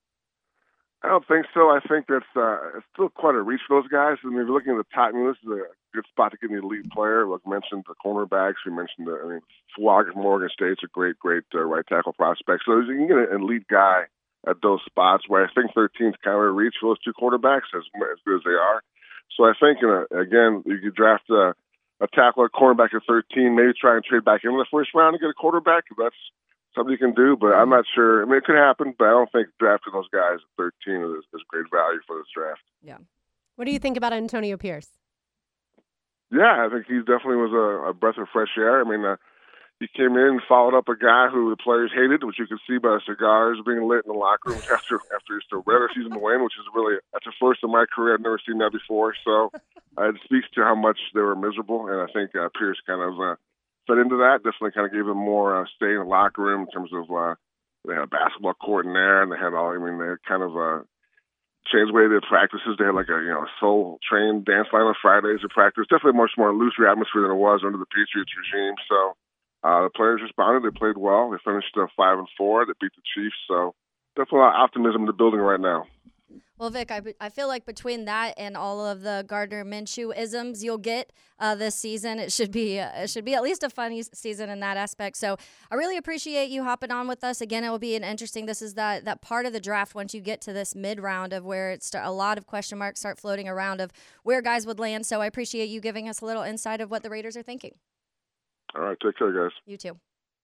I don't think so. I think that's uh, it's still quite a reach for those guys. I mean, if you're looking at the top, I mean, this is a good spot to get an elite player. Like mentioned the cornerbacks, we mentioned the, I mean, Flog from Oregon State's a great, great uh, right tackle prospect. So you can get an elite guy at those spots where I think thirteen is kind of a reach for those two quarterbacks as, as good as they are. So I think, you know, again, you could draft a, a tackle or cornerback at thirteen, maybe try and trade back into the first round to get a quarterback. If that's something you can do, but I'm not sure. I mean, it could happen, but I don't think drafting those guys at thirteen is, is great value for this draft. Yeah. What do you think about Antonio Pierce? Yeah, I think he definitely was a, a breath of fresh air. I mean, uh, he came in and followed up a guy who the players hated, which you could see by the cigars being lit in the locker room after after his regular season win, which is really, that's a first in my career. I've never seen that before. So uh, it speaks to how much they were miserable, and I think uh, Pierce kind of uh, fed into that. Definitely kind of gave them more uh, stay in the locker room in terms of uh, they had a basketball court in there, and they had all. I mean, they had kind of uh, changed the way they did practices. They had like a you know soul train dance line on Fridays of practice. Definitely a much more looser atmosphere than it was under the Patriots regime. So uh, the players responded. They played well. They finished uh, five and four. They beat the Chiefs. So definitely a lot of optimism in the building right now. Well, Vic, I, I feel like between that and all of the Gardner Minshew isms you'll get uh, this season, it should be uh, it should be at least a funny season in that aspect. So I really appreciate you hopping on with us. Again, it will be an interesting. This is that that part of the draft once you get to this mid round of where it's a lot of question marks start floating around of where guys would land. So I appreciate you giving us a little insight of what the Raiders are thinking. All right, take care, guys. You too.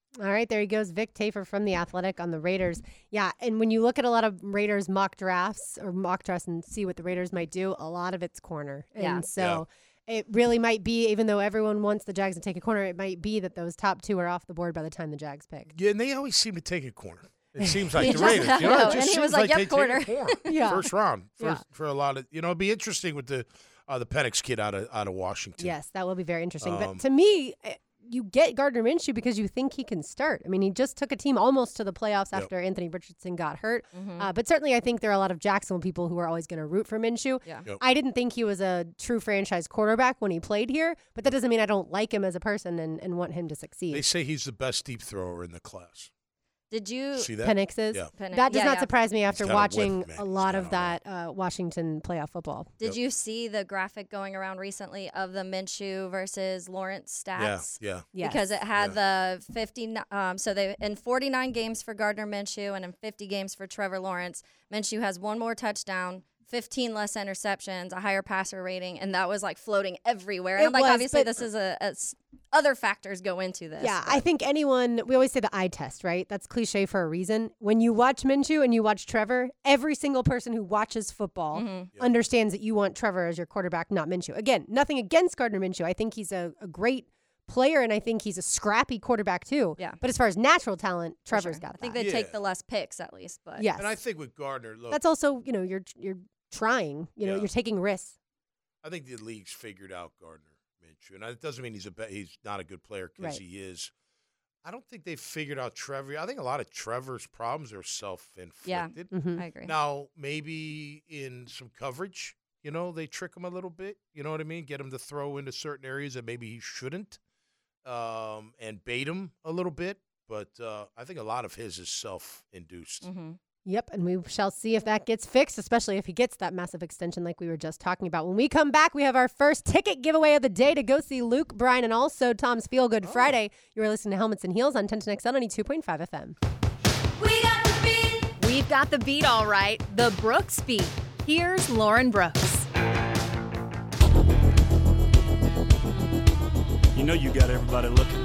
All right, there he goes, Vic Tafer from The Athletic on the Raiders. Yeah, and when you look at a lot of Raiders mock drafts or mock drafts and see what the Raiders might do, a lot of it's corner. And Yeah. so it really might be, even though everyone wants the Jags to take a corner, it might be that those top two are off the board by the time the Jags pick. Yeah, and they always seem to take a corner. It seems like He the just- Raiders. You know, I know, it just and he seems was like, like "Yep, they corner." take a corner. Yeah. First round for, Yeah. for a lot of, you know, it'd be interesting with the uh, the Penix kid out of out of Washington. Yes, that will be very interesting. Um, but to me, eh, you get Gardner Minshew because you think he can start. I mean, he just took a team almost to the playoffs Yep. after Anthony Richardson got hurt. Mhm. Uh, but certainly, I think there are a lot of Jacksonville people who are always going to root for Minshew. Yeah. Yep. I didn't think he was a true franchise quarterback when he played here, but that doesn't mean I don't like him as a person and, and want him to succeed. They say he's the best deep thrower in the class. Did you? See that? Penix is. Yeah. Penix- That does yeah, not yeah. surprise me after got a watching whip, man. a He's lot got of a that uh, Washington playoff football. Did Yep. you see the graphic going around recently of the Minshew versus Lawrence stats? Yeah, yeah. Yes. Because it had the fifty, um, so they in forty-nine games for Gardner Minshew and in fifty games for Trevor Lawrence. Minshew has one more touchdown, fifteen less interceptions, a higher passer rating, and that was like floating everywhere. And It I'm like, was, obviously, but- this is a, a s- other factors go into this. Yeah, but- I think anyone, we always say the eye test, right? That's cliche for a reason. When you watch Minshew and you watch Trevor, every single person who watches football Mm-hmm. understands that you want Trevor as your quarterback, not Minshew. Again, nothing against Gardner Minshew. I think he's a, a great player, and I think he's a scrappy quarterback too. Yeah. But as far as natural talent, for Trevor's sure. got I think that. they take Yeah. the less picks at least, but Yes. And I think with Gardner, look, That's also, you know, you're you're trying, you know, Yeah. you're taking risks. I think the league's figured out Gardner Minshew, and it doesn't mean he's a be- he's not a good player because Right. he is. I don't think they've figured out Trevor. I think a lot of Trevor's problems are self-inflicted. Mhm. I agree. Now, maybe in some coverage, you know, they trick him a little bit. You know what I mean? Get him to throw into certain areas that maybe he shouldn't, um, and bait him a little bit. But uh, I think a lot of his is self-induced. Mm-hmm. Yep, and we shall see if that gets fixed, especially if he gets that massive extension like we were just talking about. When we come back, we have our first ticket giveaway of the day to go see Luke Bryan and also Tom's Feel Good Friday. You are listening to Helmets and Heels on ten ten X L ninety-two point five F M. We got the beat. We've got the beat, all right. The Brooks beat. Here's Lauren Brooks. You know you got everybody looking.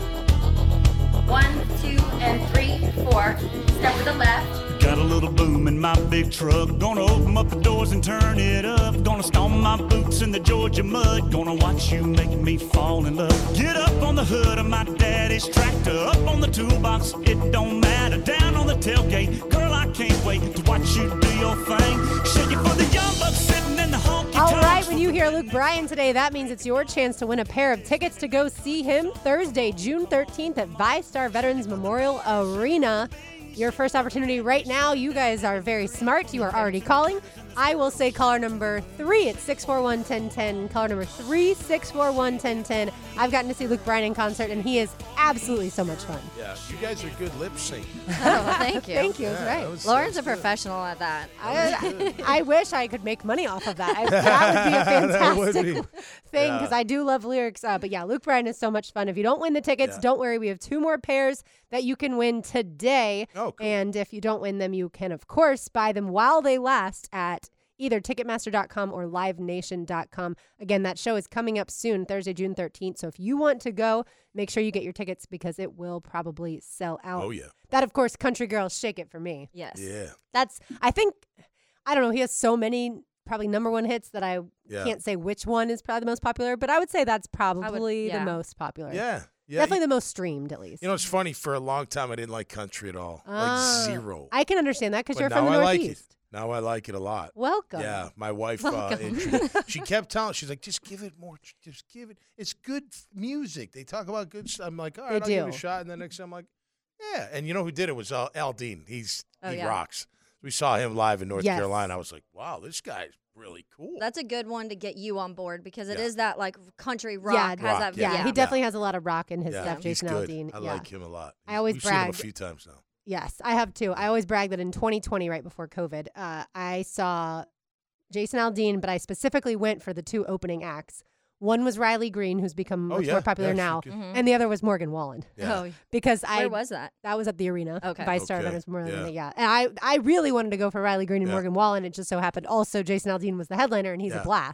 One, two, and three, four. Step to the left. Got a little boom in my big truck. Gonna open up the doors and turn it up. Gonna stomp my boots in the Georgia mud. Gonna watch you make me fall in love. Get up on the hood of my daddy's tractor. Up on the toolbox, it don't matter. Down on the tailgate, girl, I can't wait to watch you do your thing. Shake it for the young bucks sitting in the honky All tonks. right, when you hear Luke Bryan today, that means it's your chance to win a pair of tickets to go see him Thursday, June thirteenth at VyStar Veterans Memorial Arena. Your first opportunity right now. You guys are very smart. You are already calling. I will say caller number three at six four one, one zero one zero. Caller number three, six four one, one zero one zero. I've gotten to see Luke Bryan in concert, and he is absolutely so much fun. Yeah, you guys are good lip syncing. Oh, thank you. Thank you. That's Yeah, right. that was- Lauren's that a was good. professional at that. I, I wish I could make money off of that. I, that would be a That would fantastic be- thing yeah. because I do love lyrics. Uh, but yeah, Luke Bryan is so much fun. If you don't win the tickets, Yeah. don't worry. We have two more pairs that you can win today. Oh, cool. And if you don't win them, you can, of course, buy them while they last at either Ticketmaster dot com or Live Nation dot com. Again, that show is coming up soon, Thursday, June thirteenth. So if you want to go, make sure you get your tickets because it will probably sell out. Oh, yeah. That, of course, Country Girls, Shake It for me. Yes. Yeah. That's, I think, I don't know, he has so many probably number one hits that I Yeah. can't say which one is probably the most popular, but I would say that's probably yeah. the most popular. Yeah. Yeah. Definitely the most streamed, at least. You know, it's funny. For a long time, I didn't like country at all. Ah, like zero. I can understand that because But you're from now the I like Northeast. it. Now I like it a lot. Welcome. Yeah, my wife. Uh, Welcome. intro- she kept telling. She's like, just give it more. Just give it. It's good f- music. They talk about good stuff. I'm like, all right, They I'll give it do. a shot. And then next time, I'm like, yeah. And you know who did it was uh, Al Dean. He's Oh, he yeah. rocks. We saw him live in North Yes. Carolina. I was like, wow, this guy's really cool. That's a good one to get you on board because it Yeah. is that like country rock. Yeah, has Rock, that, Yeah, yeah. he definitely has a lot of rock in his yeah, stuff, he's Jason good. Aldean. I yeah. like him a lot. I always We've seen him a brag. few times now. Yes, I have too. I always brag that in twenty twenty, right before COVID, uh, I saw Jason Aldean, but I specifically went for the two opening acts. One was Riley Green, who's become Oh, much yeah. more popular Yeah, she's now, good. Mhm. and the other was Morgan Wallen. Yeah. Oh, Because I where was that? that was at the arena. Okay. VyStar Okay. Veterans Memorial Yeah. Arena. Yeah, and I I really wanted to go for Riley Green and Yeah. Morgan Wallen. It just so happened also Jason Aldean was the headliner, and he's Yeah. a blast.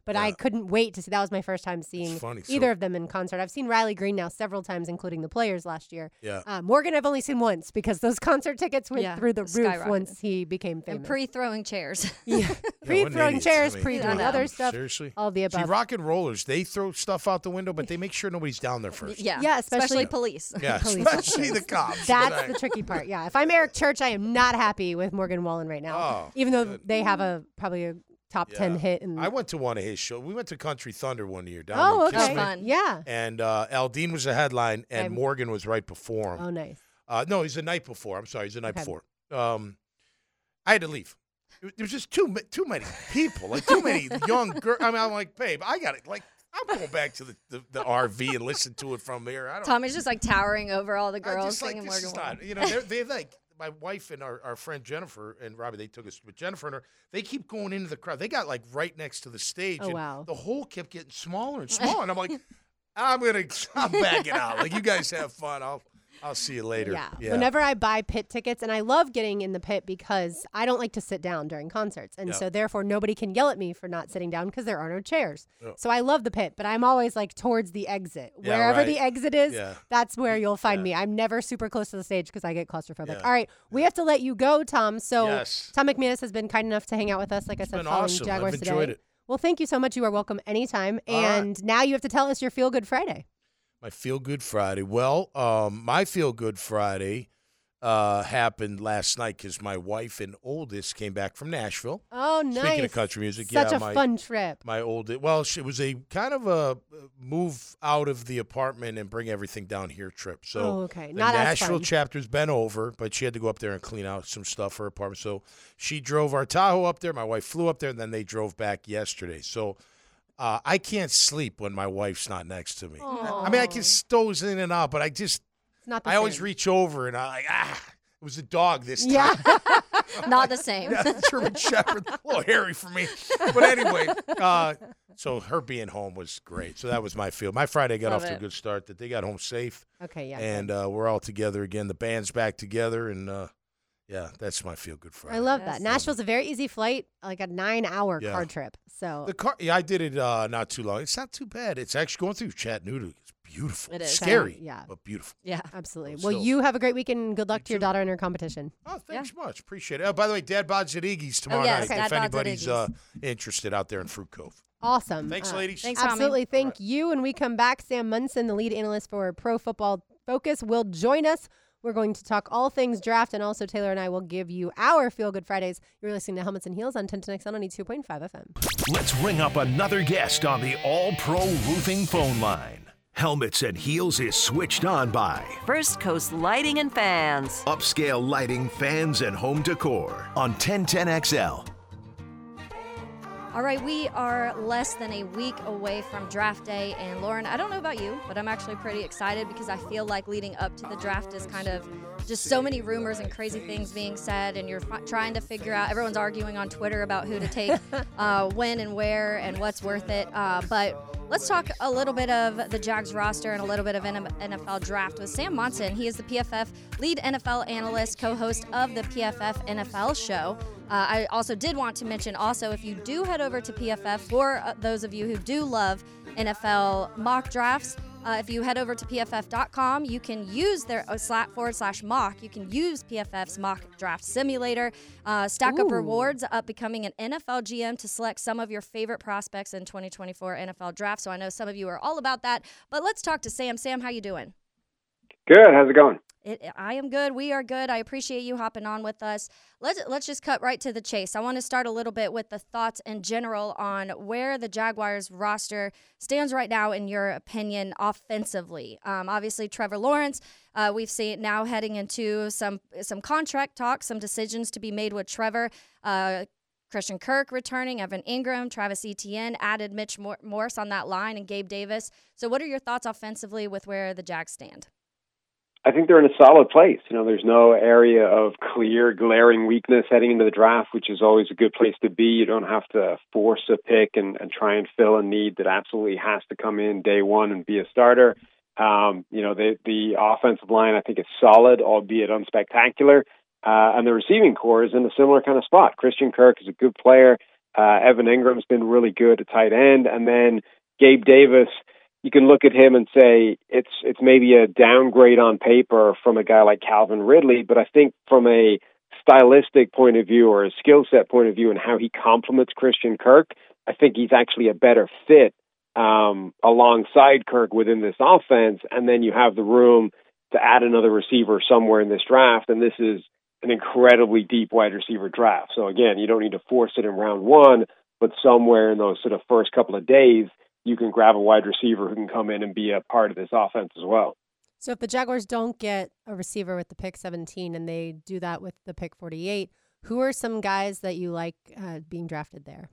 but Yeah. I couldn't wait to see. That was my first time seeing funny. either So- of them in concert. I've seen Riley Green now several times, including the Players last year. Yeah. Uh, Morgan I've only seen once because those concert tickets went Yeah, through the roof skyrocketed. once he became famous. And pre-throwing chairs. yeah. Yeah, what Pre-throwing idiots. chairs, I mean, pre-doing I know. other stuff. Seriously? All the See, above. rock and rollers, they throw stuff out the window, but they make sure nobody's down there first. Yeah, Yeah, especially- police. Yeah, Police especially the cops. That's Right. the tricky part. Yeah. If I'm Eric Church, I am not happy with Morgan Wallen right now. Oh, even though good. they have a probably a top ten Yeah. hit. And I went to one of his shows. We went to Country Thunder one year down oh, in okay, Kissimmee. fun. yeah. And uh, Aldine was the headline, and Okay. Morgan was right before him. Oh, nice. Uh, no, he's the night before. I'm sorry, he's the night Okay. before. Um, I had to leave. There was just too ma- too many people, like too many young girls. I mean, I'm like, babe, I got it. Like, I'm going back to the, the, the R V and listen to it from here. I don't. Tommy's just like towering over all the I girls just like singing this Morgan is Wallen. not. You know, they're, they're like my wife and our, our friend Jennifer and Robbie. They took us, but Jennifer and her, they keep going into the crowd. They got like right next to the stage. Oh, and wow. The hole kept getting smaller and smaller, and I'm like, I'm gonna, I'm backing out. Like, you guys have fun. I'll. I'll see you later. Yeah. Whenever I buy pit tickets, and I love getting in the pit because I don't like to sit down during concerts. And Yeah. so therefore nobody can yell at me for not sitting down because there are no chairs. Yeah. So I love the pit, but I'm always like towards the exit. Yeah, Wherever right. the exit is, Yeah. that's where you'll find Yeah. me. I'm never super close to the stage because I get claustrophobic. Yeah. All right. We have to let you go, Tom. So Yes. Tom McManus has been kind enough to hang out with us, like I said, been following awesome. Jaguars I've today. enjoyed it. Well, thank you so much. You are welcome anytime. All right. And now you have to tell us your Feel Good Friday. My Feel Good Friday. Well, um, my Feel Good Friday uh, happened last night because my wife and oldest came back from Nashville. Oh, nice. Speaking of country music, Such yeah, a my, fun trip. My oldest, well, she- it was a kind of a move out of the apartment and bring everything down here trip. So Oh, okay. the Not as Nashville fun. chapter's been over, but she had to go up there and clean out some stuff for her apartment. So she drove our Tahoe up there. My wife flew up there, and then they drove back yesterday. So uh, I can't sleep when my wife's not next to me. I mean, I can doze in and out, but I just, It's not the I always same. reach over and I like, ah, it was a dog this time. Yeah. Not the same. Yeah, German Shepherd, a little hairy for me. But anyway, uh, so her being home was great. So that was my feel. My Friday got Love off to a it. good start. That they got home safe. Okay, yeah. And uh, we're all together again. The band's back together, and uh, yeah, that's my feel good Friday. I love Yes. that. Nashville's a very easy flight, like a nine-hour Yeah. car trip. So The car, yeah, I did it uh, not too long. It's not too bad. It's actually going through Chattanooga. It's beautiful. It is. Scary, Yeah. but beautiful. Yeah. absolutely. So Well, still- you have a great weekend. and Good luck You to your too. daughter in her competition. Oh, thanks much. Appreciate it. Oh, by the way, Dad Bod's at Iggy's tomorrow yes, night. Dad if Bod's at anybody's Iggy's. uh, interested out there in Fruit Cove. Awesome. Thanks, Uh, ladies. Thanks, Tommy. Absolutely. Thank you. When we come back, Sam Munson, the lead analyst for Pro Football Focus, will join us. We're going to talk all things draft, and also Taylor and I will give you our Feel Good Fridays. You're listening to Helmets and Heels on ten ten X L ninety-two point five F M. Let's ring up another guest on the All-Pro Roofing phone line. Helmets and Heels is switched on by First Coast Lighting and Fans. Upscale Lighting, Fans, and Home Decor on ten ten X L. All right, we are less than a week away from draft day. And Lauren, I don't know about you, but I'm actually pretty excited because I feel like leading up to the draft is kind of just so many rumors and crazy things being said. And you're fi- trying to figure out, everyone's arguing on Twitter about who to take, uh, when and where and what's worth it. Uh, but let's talk a little bit of the Jags roster and a little bit of N F L draft with Sam Monson. He is the P F F lead N F L analyst, co-host of the P F F N F L show. Uh, I also did want to mention also, if you do head over to P F F, for uh, those of you who do love N F L mock drafts, uh, if you head over to P F F dot com, you can use their uh, slash forward slash mock. You can use P F F's mock draft simulator, uh, stack up Ooh. rewards, up becoming an N F L G M to select some of your favorite prospects in twenty twenty-four N F L draft. So I know some of you are all about that. But let's talk to Sam. Sam, how you doing? Good. How's it going? It, I am good. We are good. I appreciate you hopping on with us. Let's let's just cut right to the chase. I want to start a little bit with the thoughts in general on where the Jaguars roster stands right now, in your opinion, offensively. Um, obviously, Trevor Lawrence, uh, we've seen now heading into some some contract talks, some decisions to be made with Trevor. Uh, Christian Kirk returning, Evan Ingram, Travis Etienne, added Mitch Mor- Morse on that line, and Gabe Davis. So what are your thoughts offensively with where the Jags stand? I think they're in a solid place. You know, there's no area of clear, glaring weakness heading into the draft, which is always a good place to be. You don't have to force a pick and, and try and fill a need that absolutely has to come in day one and be a starter. Um, you know, the, the offensive line, I think, is solid, albeit unspectacular. Uh, and the receiving core is in a similar kind of spot. Christian Kirk is a good player. Uh, Evan Ingram's been really good at tight end. And then Gabe Davis, you can look at him and say it's it's maybe a downgrade on paper from a guy like Calvin Ridley, but I think from a stylistic point of view or a skill set point of view and how he complements Christian Kirk, I think he's actually a better fit um, alongside Kirk within this offense. And then you have the room to add another receiver somewhere in this draft, and this is an incredibly deep wide receiver draft. So again, you don't need to force it in round one, but somewhere in those sort of first couple of days, you can grab a wide receiver who can come in and be a part of this offense as well. So if the Jaguars don't get a receiver with the pick seventeen and they do that with the pick forty-eight, who are some guys that you like uh, being drafted there?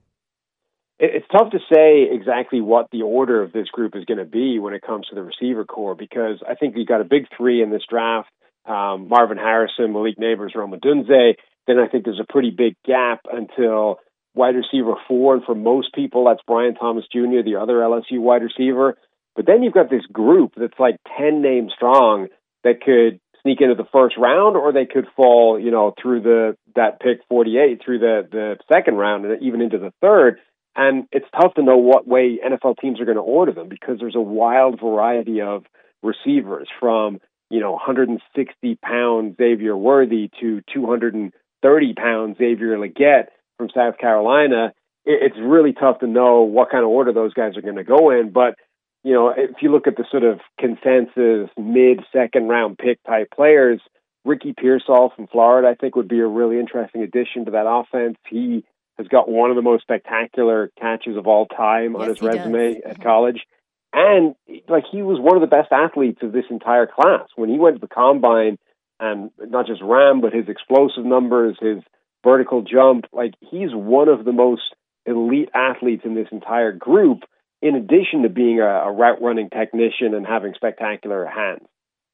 It's tough to say exactly what the order of this group is going to be when it comes to the receiver core, because I think you've got a big three in this draft. Um, Marvin Harrison, Malik Neighbors, Rome Odunze. Then I think there's a pretty big gap until wide receiver four. And for most people, that's Brian Thomas Junior, the other L S U wide receiver. But then you've got this group that's like ten names strong that could sneak into the first round, or they could fall, you know, through the that pick forty-eight, through the, the second round, and even into the third. And it's tough to know what way N F L teams are going to order them, because there's a wild variety of receivers from, you know, one hundred sixty pound Xavier Worthy to two hundred thirty pound Xavier Legette from South Carolina. It's really tough to know what kind of order those guys are going to go in. But, you know, if you look at the sort of consensus mid-second round pick type players, Ricky Pearsall from Florida, I think, would be a really interesting addition to that offense. He has got one of the most spectacular catches of all time yes, on his resume does. at college. And like he was one of the best athletes of this entire class. When he went to the combine, and not just ran, but his explosive numbers, his vertical jump, like he's one of the most elite athletes in this entire group, in addition to being a, a route running technician and having spectacular hands.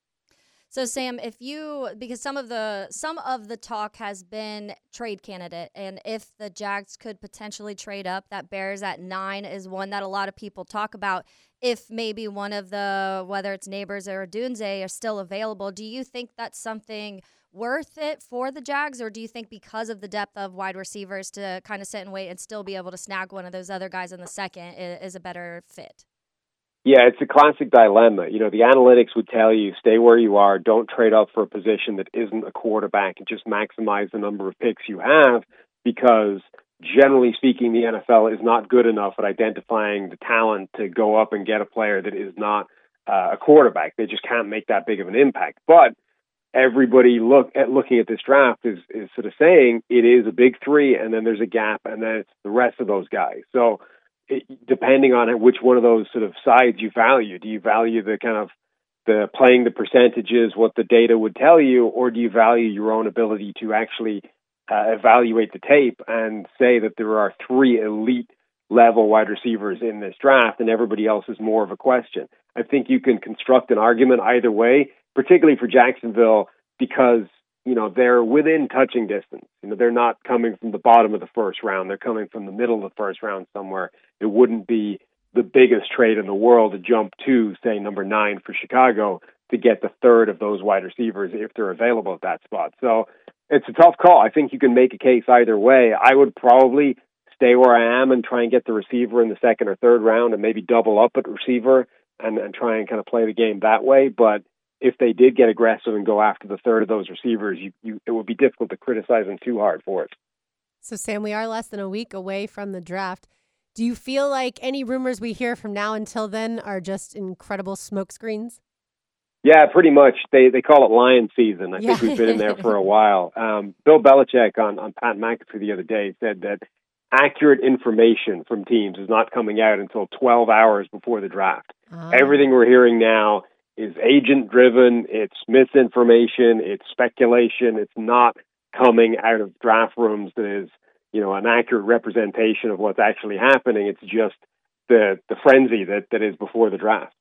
So Sam, if you, because some of the some of the talk has been trade candidate, and if the Jags could potentially trade up, that Bears at nine is one that a lot of people talk about. If maybe one of the, whether it's Neighbors or Odunze, are still available, do you think that's something worth it for the Jags, or do you think because of the depth of wide receivers to kind of sit and wait and still be able to snag one of those other guys in the second is a better fit? Yeah, it's a classic dilemma. You know, the analytics would tell you stay where you are, don't trade up for a position that isn't a quarterback, and just maximize the number of picks you have, because generally speaking, the N F L is not good enough at identifying the talent to go up and get a player that is not uh, a quarterback. They just can't make that big of an impact. But everybody look at looking at this draft is, is sort of saying it is a big three, and then there's a gap, and then it's the rest of those guys. So it, depending on which one of those sort of sides you value, do you value the kind of the playing the percentages, what the data would tell you, or do you value your own ability to actually uh, evaluate the tape and say that there are three elite level wide receivers in this draft and everybody else is more of a question? I think you can construct an argument either way, particularly for Jacksonville, because, you know, they're within touching distance. You know, they're not coming from the bottom of the first round. They're coming from the middle of the first round somewhere. It wouldn't be the biggest trade in the world to jump to, say, number nine for Chicago to get the third of those wide receivers if they're available at that spot. So it's a tough call. I think you can make a case either way. I would probably stay where I am and try and get the receiver in the second or third round and maybe double up at receiver and, and try and kind of play the game that way. But if they did get aggressive and go after the third of those receivers, you, you, it would be difficult to criticize them too hard for it. So, Sam, we are less than a week away from the draft. Do you feel like any rumors we hear from now until then are just incredible smokescreens? Yeah, pretty much. They they call it lion season. I yeah. think we've been in there for a while. Um, Bill Belichick on, on Pat McAfee the other day said that accurate information from teams is not coming out until twelve hours before the draft. Oh. Everything we're hearing now is agent-driven, it's misinformation, it's speculation, it's not coming out of draft rooms that is, you know, an accurate representation of what's actually happening. It's just the the frenzy that, that is before the draft.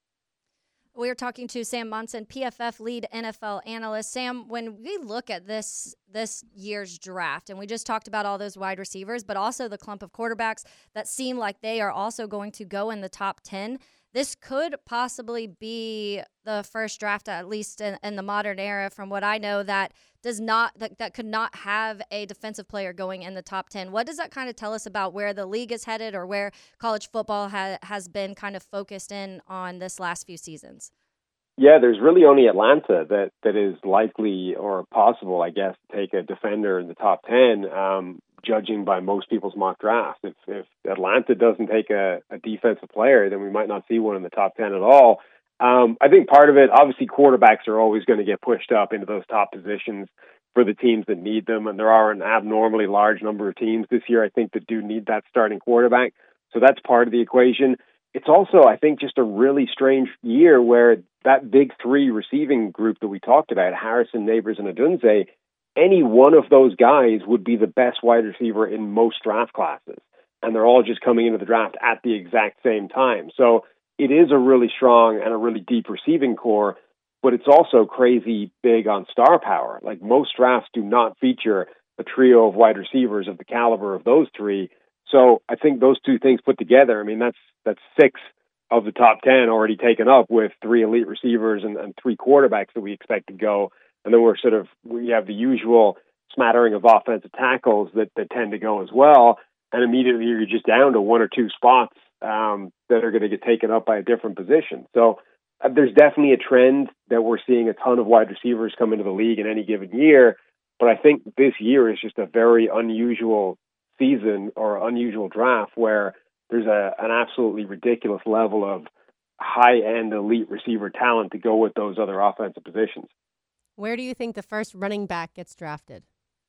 We are talking to Sam Monson, P F F lead N F L analyst. Sam, when we look at this this year's draft, and we just talked about all those wide receivers, but also the clump of quarterbacks that seem like they are also going to go in the top ten, this could possibly be the first draft, at least in, in the modern era, from what I know, that does not that, that could not have a defensive player going in the top ten. What does that kind of tell us about where the league is headed, or where college football ha- has been kind of focused in on this last few seasons? Yeah, there's really only Atlanta that, that is likely or possible, I guess, to take a defender in the top ten, um, judging by most people's mock drafts. If, if Atlanta doesn't take a, a defensive player, then we might not see one in the top ten at all. Um, I think part of it, obviously, quarterbacks are always going to get pushed up into those top positions for the teams that need them, and there are an abnormally large number of teams this year, I think, that do need that starting quarterback. So that's part of the equation. It's also, I think, just a really strange year where that big three receiving group that we talked about, Harrison, Neighbors, and Odunze, any one of those guys would be the best wide receiver in most draft classes. And they're all just coming into the draft at the exact same time. So it is a really strong and a really deep receiving core, but it's also crazy big on star power. Like, most drafts do not feature a trio of wide receivers of the caliber of those three. So I think those two things put together, I mean, that's that's six of the top ten already taken up, with three elite receivers and, and three quarterbacks that we expect to go. And then we're sort of, we have the usual smattering of offensive tackles that, that tend to go as well. And immediately you're just down to one or two spots um, that are going to get taken up by a different position. So uh, there's definitely a trend that we're seeing a ton of wide receivers come into the league in any given year. But I think this year is just a very unusual season or unusual draft where there's a an absolutely ridiculous level of high-end elite receiver talent to go with those other offensive positions. Where do you think the first running back gets drafted?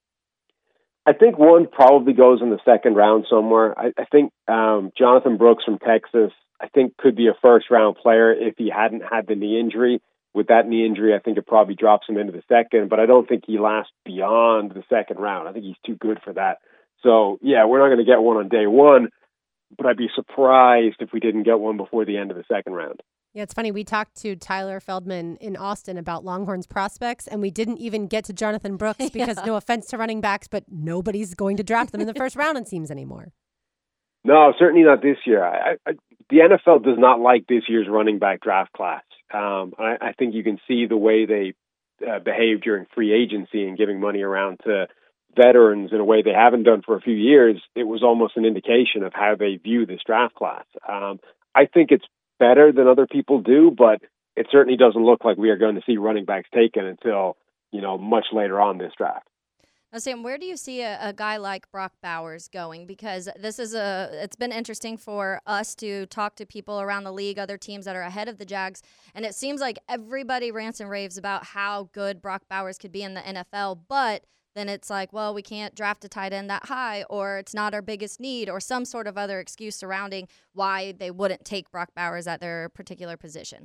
I think one probably goes in the second round somewhere. I, I think um, Jonathan Brooks from Texas, I think, could be a first-round player if he hadn't had the knee injury. With that knee injury, I think it probably drops him into the second, but I don't think he lasts beyond the second round. I think he's too good for that. So, yeah, we're not going to get one on day one, but I'd be surprised if we didn't get one before the end of the second round. Yeah, it's funny. We talked to Tyler Feldman in Austin about Longhorns prospects, and we didn't even get to Jonathan Brooks because, yeah. no offense to running backs, but nobody's going to draft them in the first round, it seems, anymore. No, certainly not this year. I, I, the N F L does not like this year's running back draft class. Um, I, I think you can see the way they uh, behave during free agency and giving money around to veterans in a way they haven't done for a few years. It was almost an indication of how they view this draft class. Um, I think it's better than other people do, but it certainly doesn't look like we are going to see running backs taken until, you know, much later on this draft. Now, Sam, where do you see a, a guy like Brock Bowers going? Because this is a, it's been interesting for us to talk to people around the league, other teams that are ahead of the Jags, and it seems like everybody rants and raves about how good Brock Bowers could be in the N F L, but then it's like, well, we can't draft a tight end that high, or it's not our biggest need, or some sort of other excuse surrounding why they wouldn't take Brock Bowers at their particular position.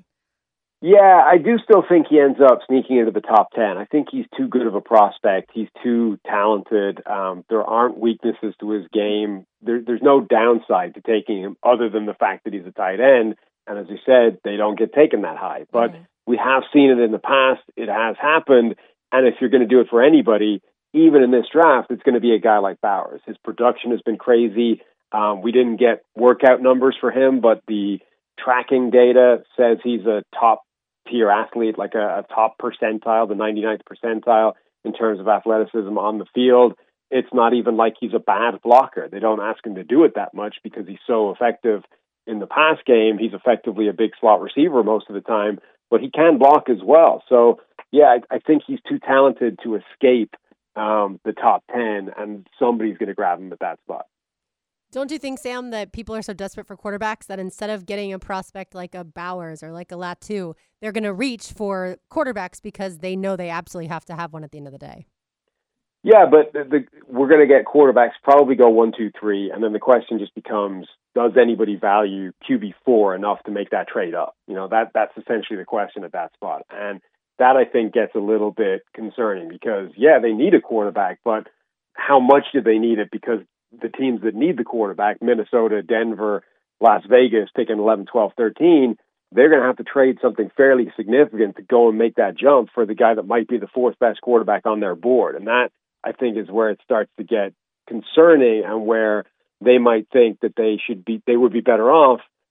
Yeah, I do still think he ends up sneaking into the top ten. I think he's too good of a prospect. He's too talented. Um, there aren't weaknesses to his game. There, there's no downside to taking him other than the fact that he's a tight end. And as you said, they don't get taken that high. But mm-hmm. we have seen it in the past. It has happened. And if you're going to do it for anybody, even in this draft, it's going to be a guy like Bowers. His production has been crazy. Um, we didn't get workout numbers for him, but the tracking data says he's a top tier athlete, like a, a top percentile, the ninety-ninth percentile in terms of athleticism on the field. It's not even like he's a bad blocker. They don't ask him to do it that much because he's so effective in the pass game. He's effectively a big slot receiver most of the time, but he can block as well. So, yeah, I, I think he's too talented to escape um, the top ten, and somebody's going to grab him at that spot. Don't you think, Sam, that people are so desperate for quarterbacks that instead of getting a prospect like a Bowers or like a Latu, they're going to reach for quarterbacks because they know they absolutely have to have one at the end of the day? Yeah, but the, the, we're going to get quarterbacks probably go one, two, three, and then the question just becomes, does anybody value Q B four enough to make that trade up? You know, that that's essentially the question at that spot. And that, I think, gets a little bit concerning because, yeah, they need a quarterback, but how much do they need it? Because the teams that need the quarterback, Minnesota, Denver, Las Vegas, taking eleven, twelve, thirteen, they're going to have to trade something fairly significant to go and make that jump for the guy that might be the fourth best quarterback on their board. And that, I think, is where it starts to get concerning and where they might think that they should be, they would be better off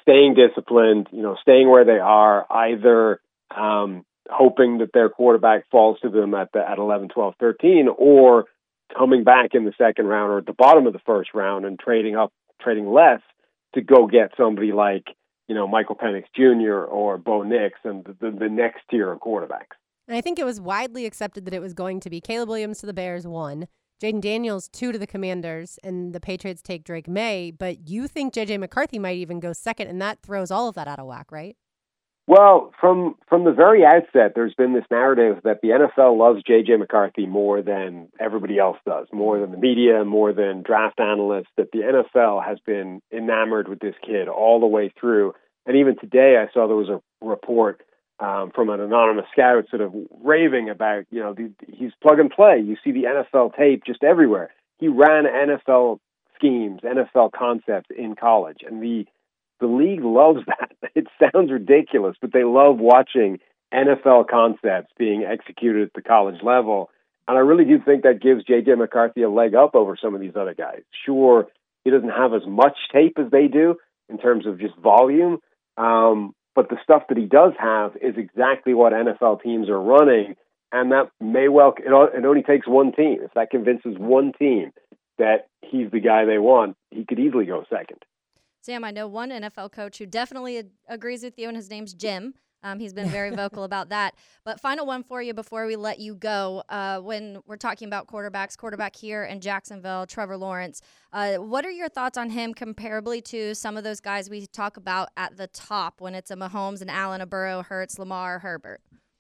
staying disciplined, you know, staying where they are, either um, hoping that their quarterback falls to them at the at eleven, twelve, thirteen, or coming back in the second round or at the bottom of the first round and trading up, trading less to go get somebody like, you know, Michael Penix Junior or Bo Nix and the, the, the next tier of quarterbacks. And I think it was widely accepted that it was going to be Caleb Williams to the Bears, one, Jaden Daniels, two to the Commanders, and the Patriots take Drake May. But you think J J McCarthy might even go second, and that throws all of that out of whack, right? Well, from from the very outset, there's been this narrative that the N F L loves J J McCarthy more than everybody else does, more than the media, more than draft analysts, that the N F L has been enamored with this kid all the way through. And even today, I saw there was a report um, from an anonymous scout sort of raving about, you know, the, he's plug and play. You see the N F L tape just everywhere. He ran N F L schemes, N F L concepts in college, and the The league loves that. It sounds ridiculous, but they love watching N F L concepts being executed at the college level. And I really do think that gives J J McCarthy a leg up over some of these other guys. Sure, he doesn't have as much tape as they do in terms of just volume, um, but the stuff that he does have is exactly what N F L teams are running, and that may well, it, it only takes one team. If that convinces one team that he's the guy they want, he could easily go second. Sam, I know one N F L coach who definitely ad- agrees with you, and his name's Jim. Um, he's been very vocal about that. But final one for you before we let you go. Uh, when we're talking about quarterbacks, quarterback here in Jacksonville, Trevor Lawrence, uh, what are your thoughts on him comparably to some of those guys we talk about at the top when it's a Mahomes, and Allen, a Burrow, Hurts, Lamar, Herbert?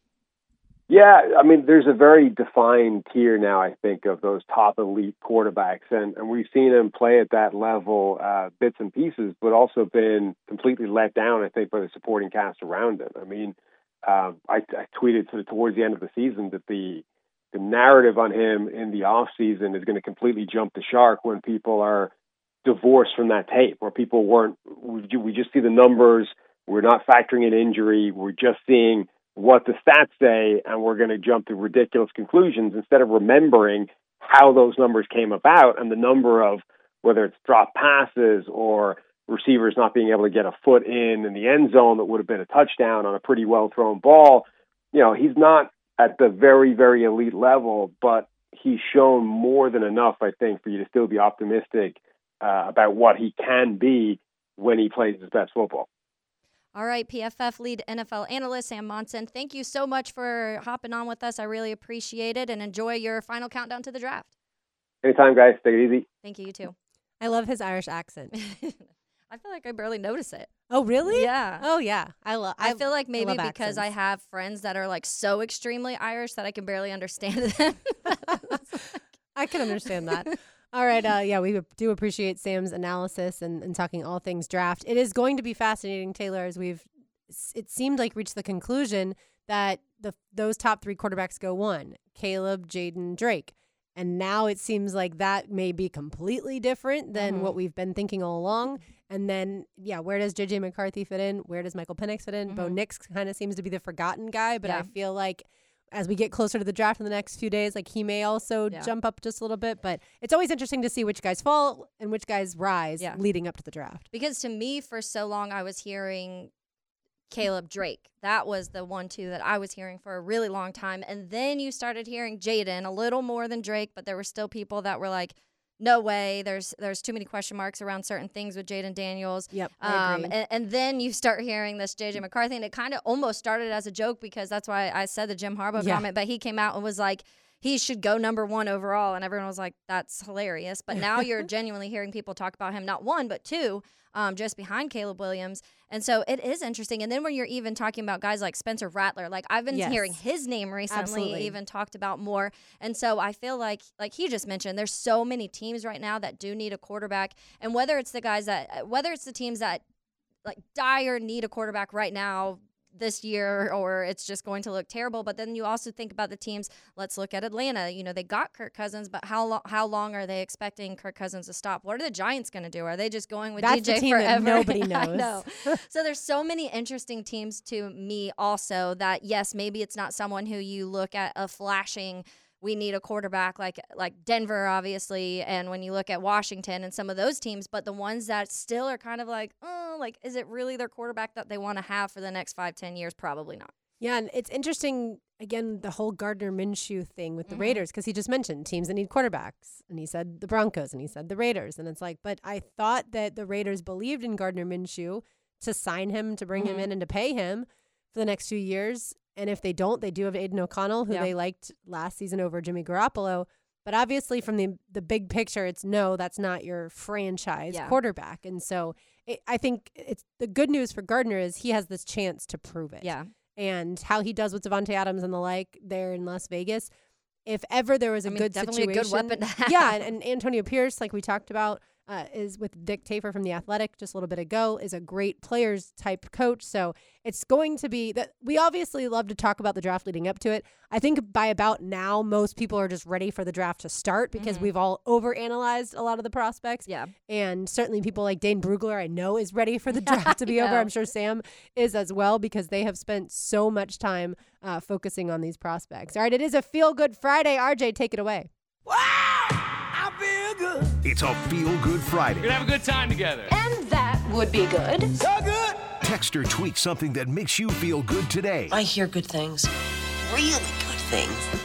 Yeah, I mean, there's a very defined tier now, I think, of those top elite quarterbacks. And, and we've seen him play at that level, uh, bits and pieces, but also been completely let down, I think, by the supporting cast around him. I mean, uh, I, I tweeted sort of towards the end of the season that the the narrative on him in the offseason is going to completely jump the shark when people are divorced from that tape, where people weren't, we, we just see the numbers, we're not factoring in injury, we're just seeing what the stats say, and we're going to jump to ridiculous conclusions instead of remembering how those numbers came about and the number of, whether it's drop passes or receivers not being able to get a foot in in the end zone that would have been a touchdown on a pretty well-thrown ball. You know, he's not at the very, very elite level, but he's shown more than enough, I think, for you to still be optimistic uh, about what he can be when he plays his best football. All right, P F F lead N F L analyst Sam Monson, thank you so much for hopping on with us. I really appreciate it, and enjoy your final countdown to the draft. Anytime, guys. Take it easy. Thank you, you too. I love his Irish accent. I feel like I barely notice it. Oh, really? Yeah. Oh, yeah. I love. I feel like maybe I because accents. I have friends that are like so extremely Irish that I can barely understand them. I can understand that. All right. Uh, yeah, we do appreciate Sam's analysis and, and talking all things draft. It is going to be fascinating, Taylor, as we've, it seemed like reached the conclusion that the those top three quarterbacks go one, Caleb, Jaden, Drake. And now it seems like that may be completely different than Mhm. what we've been thinking all along. And then, yeah, where does J J McCarthy fit in? Where does Michael Penix fit in? Bo Mhm. Nix kind of seems to be the forgotten guy, but I Yeah. feel like as we get closer to the draft in the next few days, like he may also Yeah. jump up just a little bit. But it's always interesting to see which guys fall and which guys rise Yeah. leading up to the draft. Because to me, for so long, I was hearing Caleb, Drake. That was the one, two that I was hearing for a really long time. And then you started hearing Jaden, a little more than Drake, but there were still people that were like, no way, there's there's too many question marks around certain things with Jaden Daniels. Yep, I Um, agree. and, and then you start hearing this J J McCarthy, and it kind of almost started as a joke because that's why I said the Jim Harbaugh Yeah. comment, but he came out and was like, he should go number one overall, and everyone was like, that's hilarious. But now you're genuinely hearing people talk about him, not one, but two, um, just behind Caleb Williams. And so it is interesting. And then when you're even talking about guys like Spencer Rattler, like I've been Yes. hearing his name recently, Absolutely. even talked about more. And so I feel like, like he just mentioned, there's so many teams right now that do need a quarterback. And whether it's the guys that, whether it's the teams that like dire need a quarterback right now, this year, or it's just going to look terrible. But then you also think about the teams. Let's look at Atlanta. You know, they got Kirk Cousins, but how long? How long are they expecting Kirk Cousins to stop? What are the Giants going to do? Are they just going with That's D J the team forever? that nobody I knows. know. So there's so many interesting teams to me also that yes, maybe it's not someone who you look at a flashing. We need a quarterback like like Denver, obviously, and when you look at Washington and some of those teams, but the ones that still are kind of like, oh, know, like, is it really their quarterback that they want to have for the next five, ten years? Probably not. Yeah, and it's interesting, again, the whole Gardner Minshew thing with the Mhm. Raiders, because he just mentioned teams that need quarterbacks, and he said the Broncos, and he said the Raiders, and it's like, but I thought that the Raiders believed in Gardner Minshew to sign him, to bring him Mhm. in, and to pay him for the next few years, and if they don't, they do have Aiden O'Connell, who Yeah. they liked last season over Jimmy Garoppolo, but obviously from the the big picture, it's no, that's not your franchise Yeah. quarterback, and so it, I think it's the good news for Gardner is he has this chance to prove it. Yeah. And how he does with Devontae Adams and the like there in Las Vegas. If ever there was a I mean, good definitely a situation, good weapon to have. yeah, and, and Antonio Pierce, like we talked about, uh, is with Dick Tafer from The Athletic just a little bit ago, is a great players type coach. So it's going to be that we obviously love to talk about the draft leading up to it. I think by about now, most people are just ready for the draft to start because Mhm. we've all overanalyzed a lot of the prospects. Yeah. And certainly people like Dane Brugler, I know, is ready for the draft to be over. know. I'm sure Sam is as well because they have spent so much time uh, focusing on these prospects. All right, it is a Feel Good Friday. R J, take it away. I feel good. It's a Feel Good Friday. We're gonna have a good time together. And that would be good. So good. Text or tweet something that makes you feel good today. I hear good things. Really good things.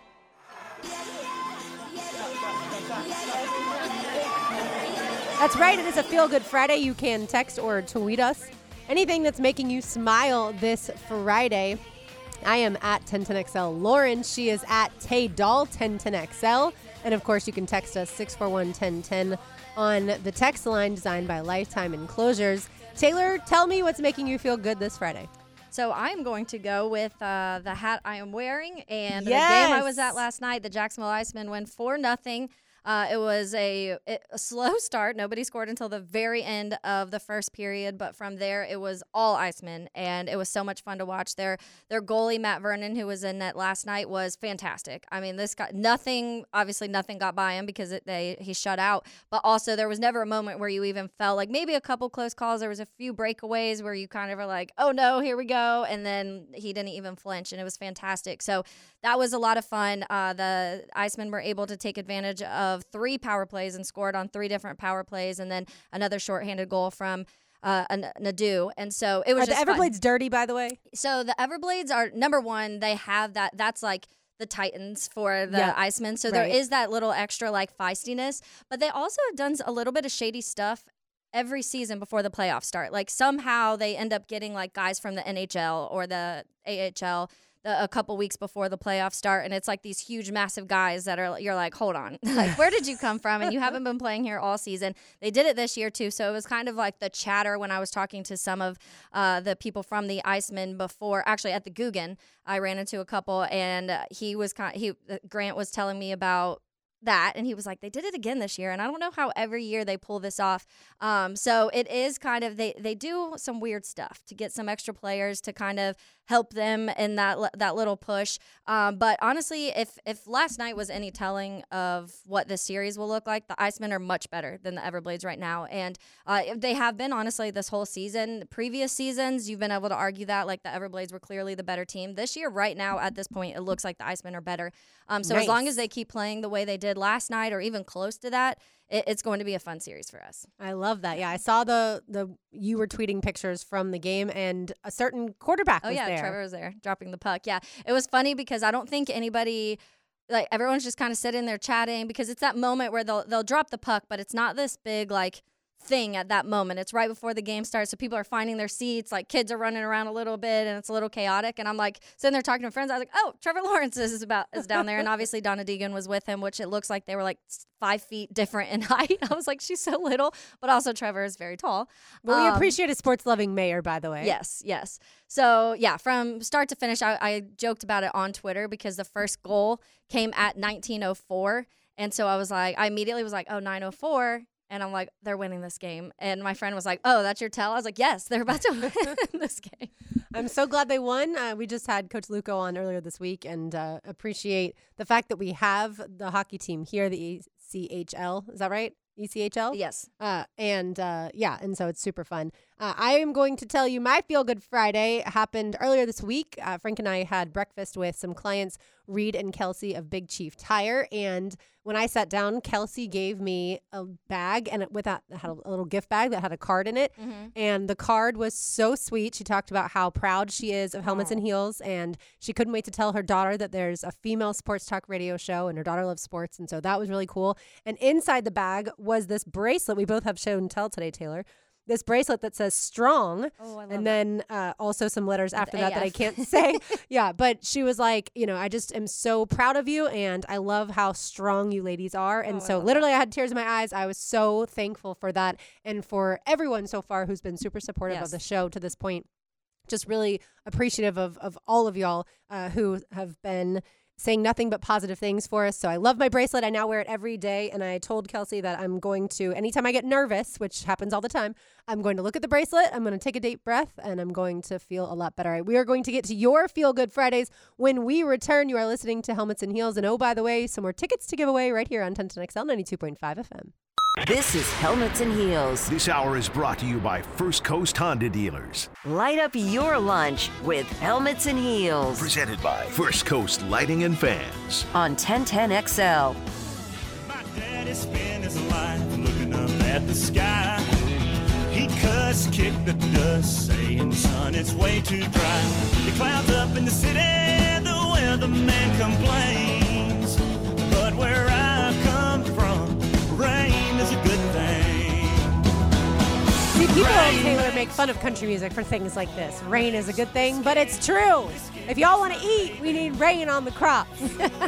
That's right. It is a Feel Good Friday. You can text or tweet us anything that's making you smile this Friday. I am at ten ten X L Lauren. She is at Tay Doll ten ten X L. And of course, you can text us six four one, one zero one zero on the text line designed by Lifetime Enclosures. Taylor, tell me what's making you feel good this Friday. So I'm going to go with uh, the hat I am wearing and Yes. the game I was at last night. The Jacksonville Icemen win four nothing. Uh, it was a, a slow start. Nobody scored until the very end of the first period, but from there it was all Icemen, and it was so much fun to watch. Their their goalie Matt Vernon, who was in net last night, was fantastic. I mean, this got nothing. Obviously, nothing got by him because it, they he shut out. But also, there was never a moment where you even felt like maybe a couple close calls. There was a few breakaways where you kind of are like, "Oh no, here we go," and then he didn't even flinch, and it was fantastic. So that was a lot of fun. Uh, the Icemen were able to take advantage of three power plays and scored on three different power plays, and then another shorthanded goal from uh, N- Nadeau. And so it was Are the just fun. Everblades dirty, by the way? So the Everblades are, number one, they have that, that's like the Titans for the Yeah, Icemen. So right. there is that little extra like feistiness, but they also have done a little bit of shady stuff every season before the playoffs start. Like somehow they end up getting like guys from the N H L or the A H L the, a couple weeks before the playoffs start, and it's like these huge, massive guys that are, you're like, hold on, like where did you come from? And you haven't been playing here all season. They did it this year too, so it was kind of like the chatter when I was talking to some of uh, the people from the Icemen before. Actually, at the Guggen, I ran into a couple, and uh, he was kind. He Grant was telling me about that, and he was like, they did it again this year, and I don't know how every year they pull this off. Um, so it is kind of, they they do some weird stuff to get some extra players to kind of help them in that that little push. Um, but honestly, if if last night was any telling of what this series will look like, the Icemen are much better than the Everblades right now, and uh, they have been honestly this whole season. Previous seasons, you've been able to argue that like the Everblades were clearly the better team. This year, right now at this point, it looks like the Icemen are better. Um, so as long Nice. as they keep playing the way they did last night, or even close to that, it, it's going to be a fun series for us. I love that. Yeah, I saw the the you were tweeting pictures from the game, and a certain quarterback Oh was yeah, there. Trevor was there dropping the puck. Yeah, it was funny because I don't think anybody, like everyone's just kind of sitting there chatting because it's that moment where they'll they'll drop the puck, but it's not this big like thing at that moment. It's right before the game starts, so people are finding their seats, like kids are running around a little bit, and it's a little chaotic. And I'm like sitting there talking to friends. I was like, "Oh, Trevor Lawrence is about is down there," and obviously Donna Deegan was with him, which it looks like they were like five feet different in height. I was like, she's so little, but also Trevor is very tall. Well, we Um, appreciate a sports-loving mayor, by the way. Yes, yes. So, yeah, from start to finish, I, I joked about it on Twitter because the first goal came at nineteen oh four. And so I was like, I immediately was like, oh, nine oh four. And I'm like, they're winning this game. And my friend was like, oh, that's your tell? I was like, yes, they're about to win this game. I'm so glad they won. Uh, we just had Coach Luco on earlier this week, and uh, appreciate the fact that we have the hockey team here, the E C H L. Is that right? E C H L? Yes. Uh, and uh, yeah, and so it's super fun. Uh, I am going to tell you my Feel Good Friday happened earlier this week. Uh, Frank and I had breakfast with some clients, Reed and Kelsey of Big Chief Tire. And when I sat down, Kelsey gave me a bag and it with that had a little gift bag that had a card in it. Mm-hmm. And the card was so sweet. She talked about how proud she is of Helmets and Heels. And she couldn't wait to tell her daughter that there's a female sports talk radio show and her daughter loves sports. And so that was really cool. And inside the bag was this bracelet we both have shown and tell today, Taylor. This bracelet that says strong, oh, I love and then uh, also some letters With after that A that I F. can't say. Yeah, but she was like, you know, I just am so proud of you, and I love how strong you ladies are. And Oh, I so love literally I had tears in my eyes. I was so thankful for that and for everyone so far who's been super supportive Yes. of the show to this point. Just really appreciative of, of all of y'all uh, who have been saying nothing but positive things for us. So I love my bracelet. I now wear it every day. And I told Kelsey that I'm going to, anytime I get nervous, which happens all the time, I'm going to look at the bracelet. I'm going to take a deep breath and I'm going to feel a lot better. We are going to get to your Feel Good Fridays when we return. You are listening to Helmets and Heels. And oh, by the way, some more tickets to give away right here on ten ten X L ninety-two point five F M. This is Helmets and Heels. This hour is brought to you by First Coast Honda Dealers. Light up your lunch with Helmets and Heels. Presented by First Coast Lighting and Fans. On ten ten X L. My daddy spent his life looking up at the sky. He cussed, kicked the dust, saying, son, it's way too dry. The clouds up in the city, the weatherman complains. But where I come from, rain is a good thing. See, people, Taylor, make fun of country music for things like this. Rain is a good thing, but it's true. If y'all want to eat, we need rain on the crops.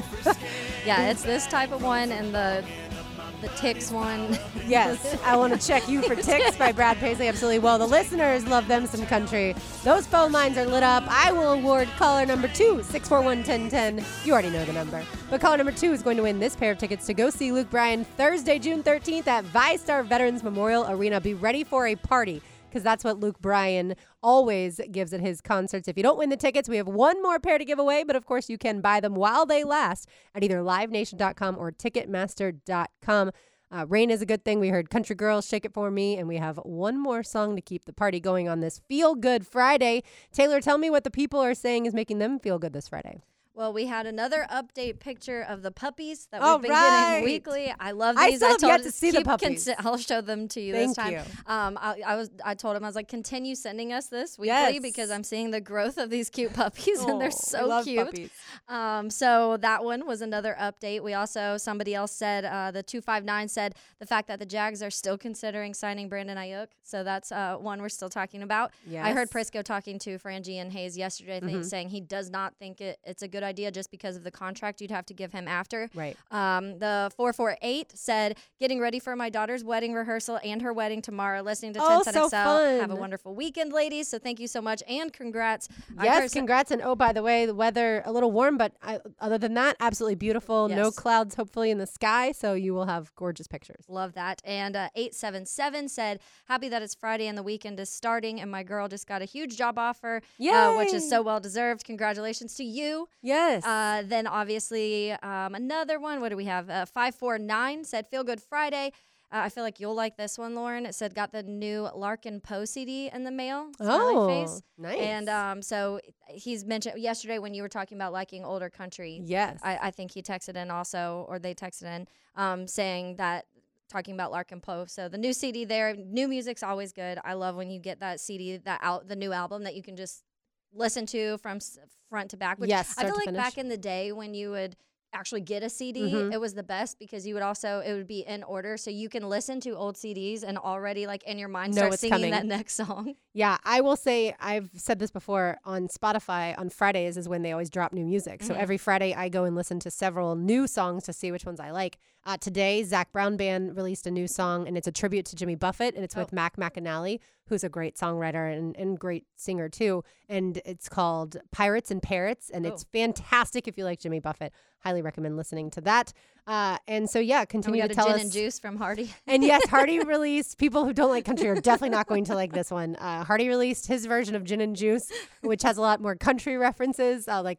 Yeah, it's this type of one and the the ticks one. Yes, I want to check you for ticks by Brad Paisley. Absolutely. Well, the listeners love them some country. Those phone lines are lit up. I will award caller number two, six four one, one zero one zero. You already know the number. But caller number two is going to win this pair of tickets to go see Luke Bryan Thursday, June thirteenth at VyStar Veterans Memorial Arena. Be ready for a party, because that's what Luke Bryan always gives at his concerts. If you don't win the tickets, we have one more pair to give away, but of course you can buy them while they last at either live nation dot com or ticketmaster dot com. Uh, rain is a good thing. We heard Country Girls, Shake It For Me, and we have one more song to keep the party going on this Feel Good Friday. Taylor, tell me what the people are saying is making them feel good this Friday. Well, we had another update picture of the puppies that All we've been right. getting weekly. I love I these. still have told yet him to see the keep puppies. consi- I'll show them to you Thank this time. you. Um, I, I was. I told him I was like, continue sending us this weekly Yes. because I'm seeing the growth of these cute puppies and they're Oh, so I love cute. puppies. Um, so that one was another update. We also somebody else said uh, the two five nine said the fact that the Jags are still considering signing Brandon Ayuk. So that's uh, one we're still talking about. I heard Yes. Prisco talking to Frangie and Hayes yesterday, th- Mhm. saying he does not think it, it's a good idea just because of the contract you'd have to give him after. Right. Um, the four four eight said, getting ready for my daughter's wedding rehearsal and her wedding tomorrow, listening to Oh, ten ten so X L. Have a fun. wonderful weekend, ladies. So thank you so much and congrats. I Yes, heard some- congrats. And oh, by the way, the weather a little warm, but I, other than that, absolutely beautiful. No Yes. clouds, hopefully, in the sky. So you will have gorgeous pictures. Love that. And uh, eight seven seven said, happy that it's Friday and the weekend is starting, and my girl just got a huge job offer, uh, which is Yay! so well deserved. Congratulations to you. Yes. Uh, then obviously um, another one. What do we have? Uh, five four nine said, feel good Friday. Uh, I feel like you'll like this one, Lauren. It said, got the new Larkin Poe C D in the mail. Smiley Oh, face. nice. And um, so he's mentioned yesterday when you were talking about liking older country. Yes. I, I think he texted in also, or they texted in, um, saying that, talking about Larkin Poe. So the new C D there, new music's always good. I love when you get that C D, that out, the new album that you can just listen to from s- front to back. Which Yes, I start feel to like finish. back in the day when you would actually get a C D, Mhm. it was the best because you would also, it would be in order. So you can listen to old C Ds and already like in your mind Know start what's singing coming. that next song. Yeah, I will say, I've said this before, on Spotify on Fridays is when they always drop new music. So Mhm. every Friday I go and listen to several new songs to see which ones I like. Uh, today, Zach Brown Band released a new song, and it's a tribute to Jimmy Buffett, and it's with Oh. Mac McAnally, who's a great songwriter and, and great singer too. And it's called Pirates and Parrots, and it's Oh. fantastic if you like Jimmy Buffett. Highly recommend listening to that. Uh, and so, yeah, And we continue got to a tell gin us. and juice from Hardy. And yes, Hardy released, people who don't like country are definitely not going to like this one. Uh, Hardy released his version of Gin and Juice, which has a lot more country references, uh, like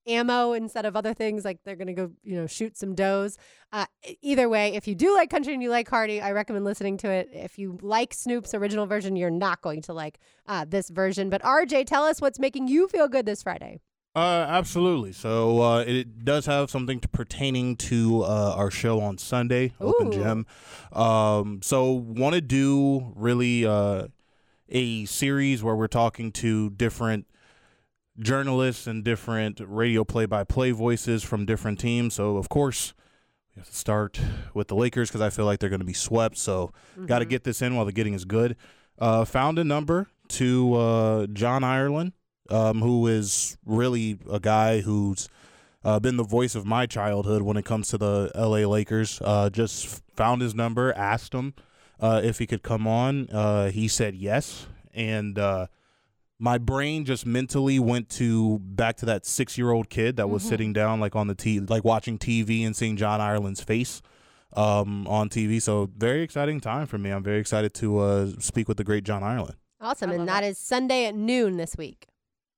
ammo instead of other things, like they're going to go, you know, shoot some does. Uh, either way, if you do like country and you like Cardi, I recommend listening to it. If you like Snoop's original version, you're not going to like uh, this version. But R J, tell us what's making you feel good this Friday. Uh, absolutely. So uh, it does have something to pertaining to uh, our show on Sunday, Open Ooh. Gym. Um, so want to do really uh, a series where we're talking to different journalists and different radio play-by-play voices from different teams. So, of course, we have to start with the Lakers because I feel like they're going to be swept. So mm-hmm. got to get this in while the getting is good. Uh, found a number to uh, John Ireland. Um, who is really a guy who's uh, been the voice of my childhood when it comes to the L A Lakers. Uh, just found his number, asked him uh, if he could come on. Uh, he said yes, and uh, my brain just mentally went to back to that six-year-old kid that was mm-hmm. sitting down like on the t like watching T V and seeing John Ireland's face um, on T V. So very exciting time for me. I'm very excited to uh, speak with the great John Ireland. Awesome, and that, that is Sunday at noon this week.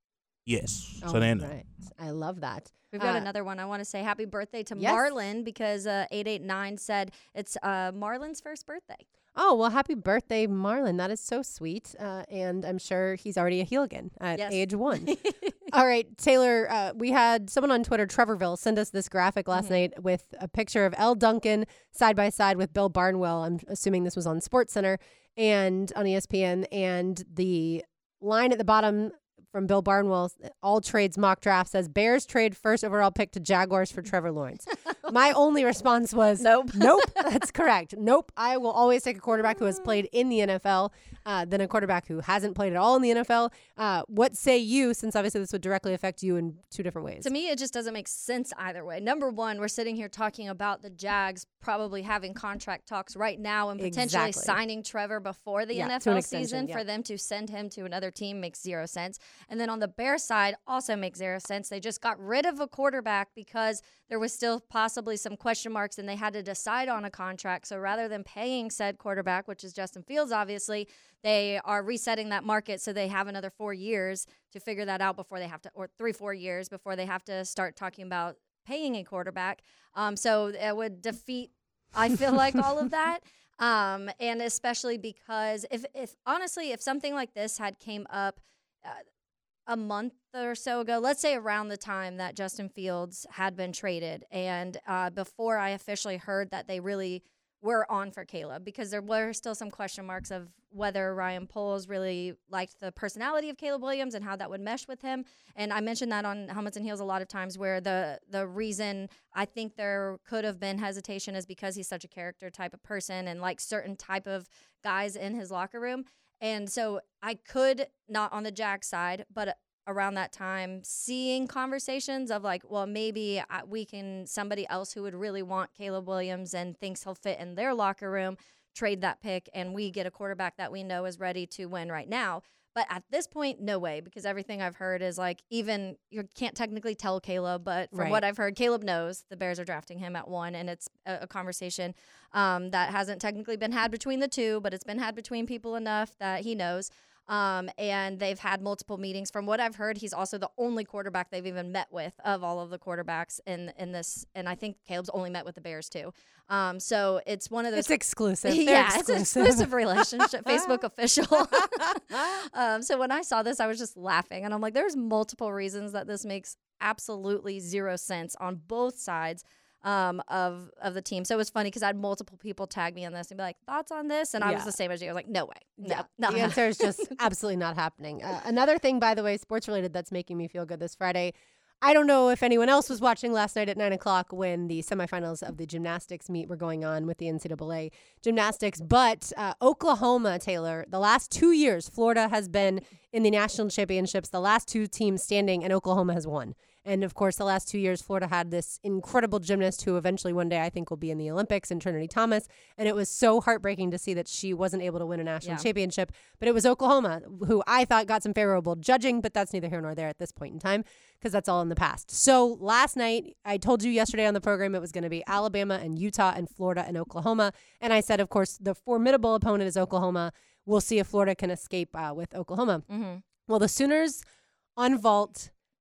Yes. Oh, Sunday. Right. I love that. We've got uh, another one. I want to say happy birthday to yes. Marlon because uh, eight eight nine said it's uh, Marlon's first birthday. Oh, well, happy birthday, Marlon. That is so sweet. Uh, and I'm sure he's already a heel again at yes. age one. All right, Taylor, uh, we had someone on Twitter, Trevorville, send us this graphic last mm-hmm. night with a picture of Elle Duncan side by side with Bill Barnwell. I'm assuming this was on SportsCenter and on E S P N. And the line at the bottom from Bill Barnwell, all trades mock draft says Bears trade first overall pick to Jaguars for Trevor Lawrence. My only response was, nope. Nope, that's correct. Nope, I will always take a quarterback who has played in the N F L uh, than a quarterback who hasn't played at all in the N F L. Uh, what say you, since obviously this would directly affect you in two different ways? To me, it just doesn't make sense either way. Number one, we're sitting here talking about the Jags probably having contract talks right now and potentially Exactly. signing Trevor before the Yeah, N F to an L extension, season. yeah. For them to send him to another team makes zero sense. And then on the Bears side, also makes zero sense. They just got rid of a quarterback because there was still possibly some question marks and they had to decide on a contract. So rather than paying said quarterback, which is Justin Fields, obviously, they are resetting that market so they have another four years to figure that out before they have to, or three, four years before they have to start talking about paying a quarterback. Um, so it would defeat, I feel like, all of that. Um, and especially because if, if honestly, if something like this had came up uh, a month or so ago, let's say around the time that Justin Fields had been traded and uh, before I officially heard that they really were on for Caleb, because there were still some question marks of whether Ryan Poles really liked the personality of Caleb Williams and how that would mesh with him. And I mentioned that on Helmets and Heels a lot of times, where the the reason I think there could have been hesitation is because he's such a character type of person and likes certain type of guys in his locker room. And so I could, not on the Jags side, but around that time, seeing conversations of like, well, maybe we can, somebody else who would really want Caleb Williams and thinks he'll fit in their locker room, trade that pick, and we get a quarterback that we know is ready to win right now. But at this point, no way, because everything I've heard is like, even you can't technically tell Caleb, but from Right. what I've heard, Caleb knows the Bears are drafting him at one, and it's a, a conversation um, that hasn't technically been had between the two, but it's been had between people enough that he knows. Um, and they've had multiple meetings. From what I've heard, he's also the only quarterback they've even met with of all of the quarterbacks in in this. And I think Caleb's only met with the Bears too. Um, so it's one of those. It's exclusive. They're Yeah, exclusive. it's an exclusive relationship. Facebook official. um, so when I saw this, I was just laughing, and I'm like, there's multiple reasons that this makes absolutely zero sense on both sides um, of of the team. So it was funny because I had multiple people tag me on this and be like, thoughts on this? And I was Yeah. the same as you. I was like, no way. No, Yeah, no. the answer is just absolutely not happening. Uh, another thing, by the way, sports related, that's making me feel good this Friday. I don't know if anyone else was watching last night at nine o'clock when the semifinals of the gymnastics meet were going on with the N C double A gymnastics, but uh, Oklahoma, Taylor, the last two years, Florida has been in the national championships, the last two teams standing, and Oklahoma has won. And of course, the last two years, Florida had this incredible gymnast who eventually one day I think will be in the Olympics, in Trinity Thomas. And it was so heartbreaking to see that she wasn't able to win a national Yeah. championship. But it was Oklahoma, who I thought got some favorable judging, but that's neither here nor there at this point in time because that's all in the past. So last night, I told you yesterday on the program it was going to be Alabama and Utah and Florida and Oklahoma. And I said, of course, the formidable opponent is Oklahoma. We'll see if Florida can escape uh, with Oklahoma. Mm-hmm. Well, the Sooners on vault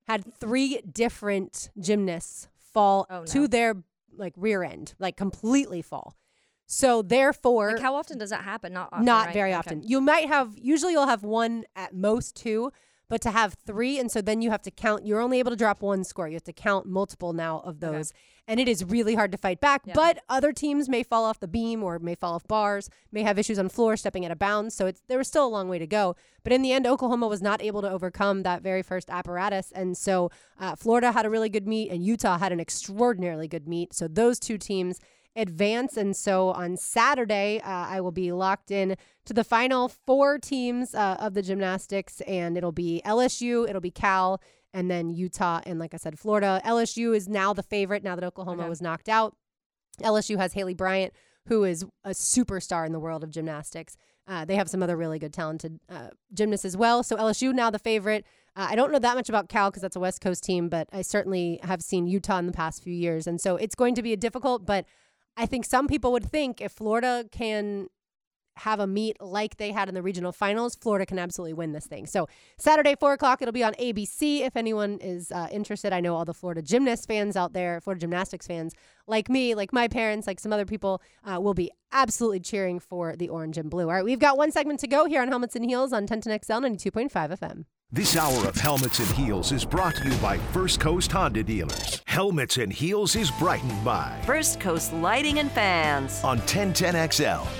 had three different gymnasts fall Oh, no. to their like rear end, like completely fall. So therefore, Like how often does that happen? Not often, not right? very Okay. often. You might have, usually you'll have one at most two, but to have three, and so then you have to count, you're only able to drop one score. You have to count multiple now of those. And it is really hard to fight back, Yeah. but other teams may fall off the beam or may fall off bars, may have issues on floor, stepping out of bounds. So it's, there was still a long way to go. But in the end, Oklahoma was not able to overcome that very first apparatus. And so uh, Florida had a really good meet and Utah had an extraordinarily good meet. So those two teams advance. And so on Saturday, uh, I will be locked in to the final four teams uh, of the gymnastics, and it'll be L S U, it'll be Cal, and then Utah, and like I said, Florida. L S U is now the favorite now that Oklahoma Okay. was knocked out. L S U has Haley Bryant, who is a superstar in the world of gymnastics. Uh, they have some other really good talented uh, gymnasts as well. So L S U now the favorite. Uh, I don't know that much about Cal because that's a West Coast team, but I certainly have seen Utah in the past few years. And so it's going to be a difficult, but I think some people would think if Florida can have a meet like they had in the regional finals, Florida can absolutely win this thing. So Saturday, four o'clock, it'll be on A B C if anyone is uh, interested. I know all the Florida gymnast fans out there, Florida gymnastics fans, like me, like my parents, like some other people, uh, will be absolutely cheering for the orange and blue. All right, we've got one segment to go here on Helmets and Heels on ten ten X L ninety-two point five F M. This hour of Helmets and Heels is brought to you by First Coast Honda Dealers. Helmets and Heels is brightened by First Coast Lighting and Fans on ten ten X L.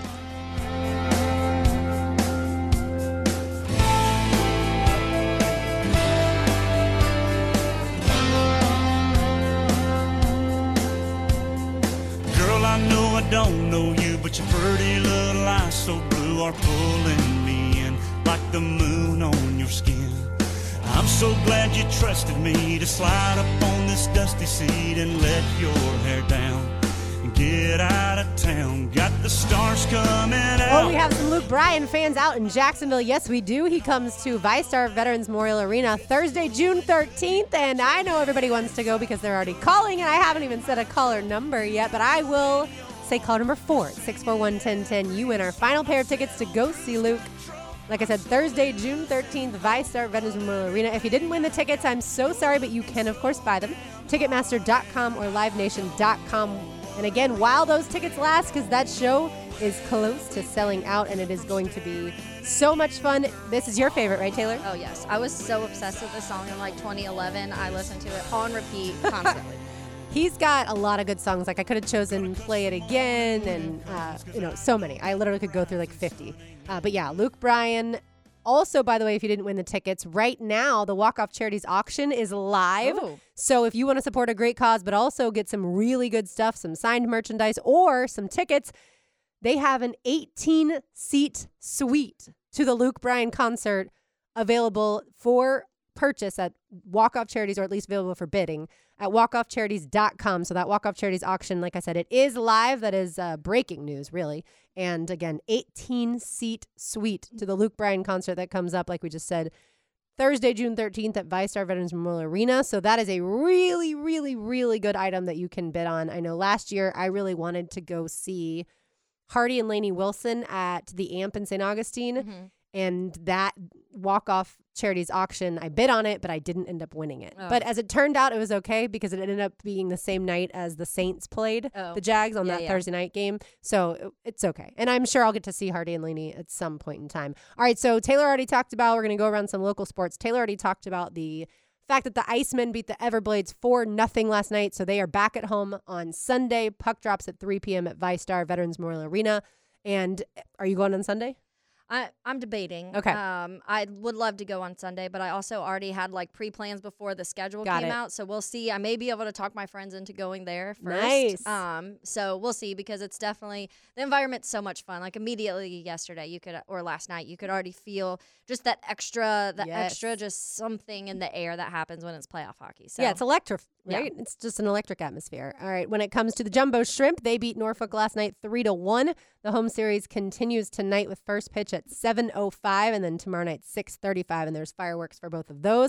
Girl, I know I don't know you, but your pretty little eyes so blue are pulling me in like the moon on your skin. I'm so glad you trusted me to slide up on this dusty seat and let your hair down and get out of town. Got the stars coming out. Oh, we have some Luke Bryan fans out in Jacksonville. Yes, we do. He comes to VyStar Veterans Memorial Arena Thursday, June thirteenth, and I know everybody wants to go because they're already calling, and I haven't even said a caller number yet, but I will say call number four, six four one, one zero one zero. You win our final pair of tickets to go see Luke. Like I said, Thursday, June thirteenth, VyStar Veterans Memorial Arena. If you didn't win the tickets, I'm so sorry, but you can, of course, buy them. Ticketmaster dot com or live nation dot com. And again, while those tickets last, because that show is close to selling out, and it is going to be so much fun. This is your favorite, right, Taylor? Oh, yes. I was so obsessed with this song in like twenty eleven. I listened to it on repeat constantly. He's got a lot of good songs. Like I could have chosen Play It Again and, uh, you know, so many. I literally could go through like fifty. Uh, but yeah, Luke Bryan. Also, by the way, if you didn't win the tickets, right now the Walk Off Charities auction is live. Ooh. So if you want to support a great cause, but also get some really good stuff, some signed merchandise or some tickets, they have an eighteen-seat suite to the Luke Bryan concert available for purchase at Walk Off Charities, or at least available for bidding at walk off charities dot com. So that Walk Off Charities auction, like I said, it is live. That is uh, breaking news, really. And again, eighteen-seat suite to the Luke Bryan concert that comes up, like we just said, Thursday, June thirteenth at VyStar Veterans Memorial Arena. So that is a really, really, really good item that you can bid on. I know last year I really wanted to go see Hardy and Lainey Wilson at the A M P in Saint Augustine. Mm-hmm. And that walk-off charities auction, I bid on it, but I didn't end up winning it. Oh. But as it turned out, it was okay because it ended up being the same night as the Saints played Oh. the Jags on Yeah, that yeah. Thursday night game. So it- it's okay. And I'm sure I'll get to see Hardy and Lainey at some point in time. All right, so Taylor already talked about, we're going to go around some local sports. Taylor already talked about the fact that the Icemen beat the Everblades four nothing last night. So they are back at home on Sunday. Puck drops at three p.m. at VyStar Veterans Memorial Arena. And are you going on Sunday? I, I'm debating. Okay. Um, I would love to go on Sunday, but I also already had like pre-plans before the schedule Got came it. out. So we'll see. I may be able to talk my friends into going there first. Nice. Um, so we'll see because it's definitely, the environment's so much fun. Like immediately yesterday, you could, or last night, you could already feel just that extra, the Yes. extra, just something in the air that happens when it's playoff hockey. So Yeah, it's electric, Yeah. right? It's just an electric atmosphere. All right, when it comes to the Jumbo Shrimp, they beat Norfolk last night three to one. The home series continues tonight with first pitch at seven oh five and then tomorrow night six thirty-five, and there's fireworks for both of those.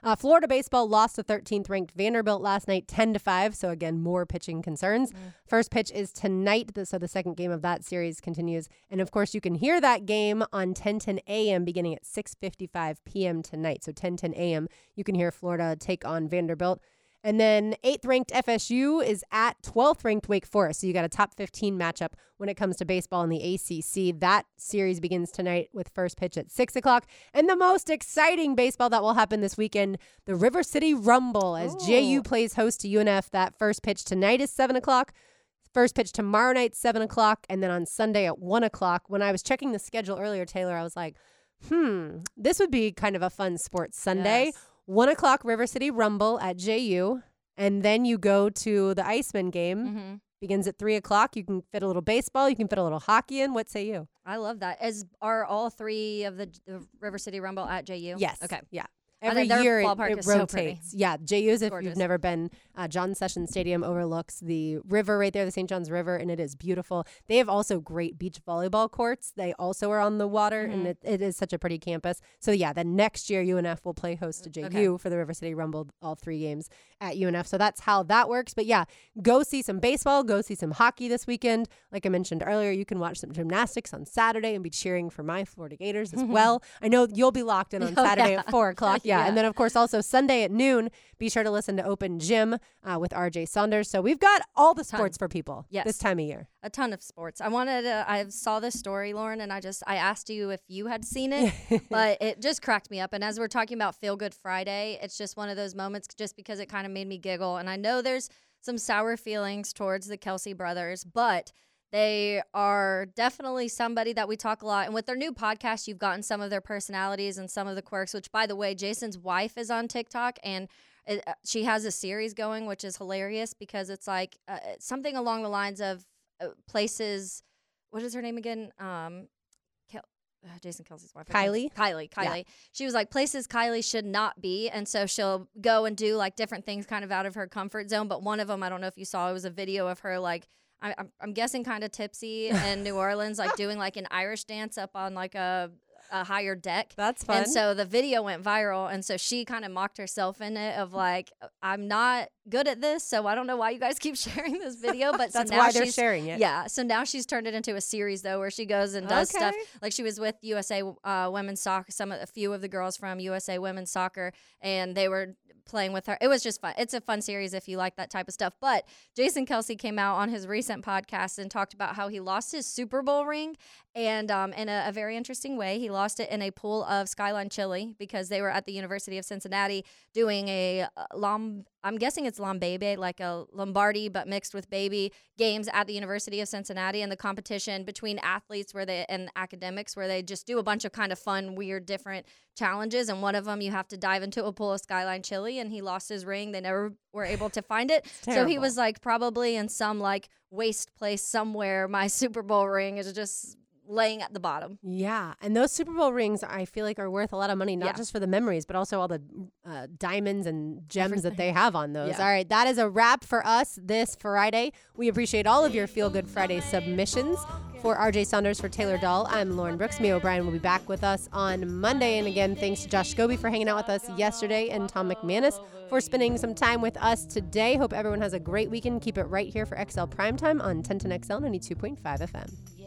Uh, Florida baseball lost to thirteenth ranked Vanderbilt last night, ten to five. So again, more pitching concerns. Mm. First pitch is tonight. So the second game of that series continues. And of course, you can hear that game on ten ten a.m. beginning at six fifty-five p.m. tonight. So ten ten a.m. you can hear Florida take on Vanderbilt. And then eighth ranked F S U is at twelfth ranked Wake Forest. So you got a top fifteen matchup when it comes to baseball in the A C C. That series begins tonight with first pitch at six o'clock. And the most exciting baseball that will happen this weekend, the River City Rumble, as Ooh. J U plays host to U N F. That first pitch tonight is seven o'clock. First pitch tomorrow night, seven o'clock. And then on Sunday at one o'clock. When I was checking the schedule earlier, Taylor, I was like, hmm, this would be kind of a fun sports Sunday. Yes. One o'clock River City Rumble at J U, and then you go to the Iceman game. Mm-hmm. Begins at three o'clock. You can fit a little baseball. You can fit a little hockey in. What say you? I love that. As are all three of the, the River City Rumble at J U? Yes. Okay. Yeah. Every year it, it rotates. So yeah, J U's, if Gorgeous. You've never been, uh, John Sessions Stadium overlooks the river right there, the Saint Johns River, and it is beautiful. They have also great beach volleyball courts. They also are on the water, mm-hmm. and it, it is such a pretty campus. So yeah, then next year U N F will play host to J U okay. for the River City Rumble, all three games at U N F. So that's how that works. But yeah, go see some baseball, go see some hockey this weekend. Like I mentioned earlier, you can watch some gymnastics on Saturday and be cheering for my Florida Gators as well. I know you'll be locked in on oh, Saturday yeah. at four o'clock. Yeah. yeah. And then of course also Sunday at noon, be sure to listen to Open Gym uh, with R J Saunders. So we've got all the sports for people yes. this time of year. A ton of sports. I wanted to, I saw this story, Lauren, and I just, I asked you if you had seen it, but it just cracked me up. And as we're talking about Feel Good Friday, it's just one of those moments just because it kind of made me giggle. And I know there's some sour feelings towards the Kelsey brothers, but they are definitely somebody that we talk a lot. And with their new podcast, you've gotten some of their personalities and some of the quirks, which, by the way, Jason's wife is on TikTok, and it, uh, she has a series going, which is hilarious because it's like uh, something along the lines of uh, places. What is her name again? Um, Kel- uh, Jason Kelsey's wife. Kylie? Kylie. Kylie. Yeah. She was like, places Kylie should not be. And so she'll go and do like different things kind of out of her comfort zone. But one of them, I don't know if you saw, it was a video of her like, I, I'm, I'm guessing kind of tipsy in New Orleans, like doing like an Irish dance up on like a, a higher deck. That's fun. And so the video went viral. And so she kind of mocked herself in it of like, I'm not good at this, so I don't know why you guys keep sharing this video. But that's so now why they're she's, sharing it. Yeah. So now she's turned it into a series though, where she goes and does okay. stuff. Like she was with U S A uh, Women's Soccer, some a few of the girls from U S A Women's Soccer, and they were playing with her. It was just fun. It's a fun series if you like that type of stuff. But Jason Kelsey came out on his recent podcast and talked about how he lost his Super Bowl ring, and um, in a, a very interesting way, he lost it in a pool of Skyline chili because they were at the University of Cincinnati doing a uh, lom. I'm guessing it's lambebe, like a Lombardi, but mixed with baby games at the University of Cincinnati, and the competition between athletes where they and academics where they just do a bunch of kind of fun, weird, different challenges. And one of them, you have to dive into a pool of Skyline chili, and he lost his ring. They never were able to find it. So he was like probably in some like waste place somewhere. My Super Bowl ring is just laying at the bottom. Yeah. And those Super Bowl rings, I feel like, are worth a lot of money, not yeah. just for the memories, but also all the uh, diamonds and gems Everything. that they have on those. Yeah. All right. That is a wrap for us this Friday. We appreciate all of your Feel Good Friday submissions. For R J Saunders, for Taylor Dahl, I'm Lauren Brooks. Mia O'Brien will be back with us on Monday. And again, thanks to Josh Scobie for hanging out with us yesterday, and Tom McManus for spending some time with us today. Hope everyone has a great weekend. Keep it right here for X L Primetime on ten ten X L ninety-two point five F M.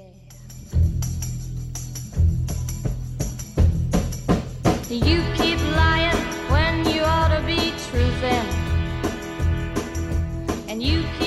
You keep lying when you ought to be truthing, and you keep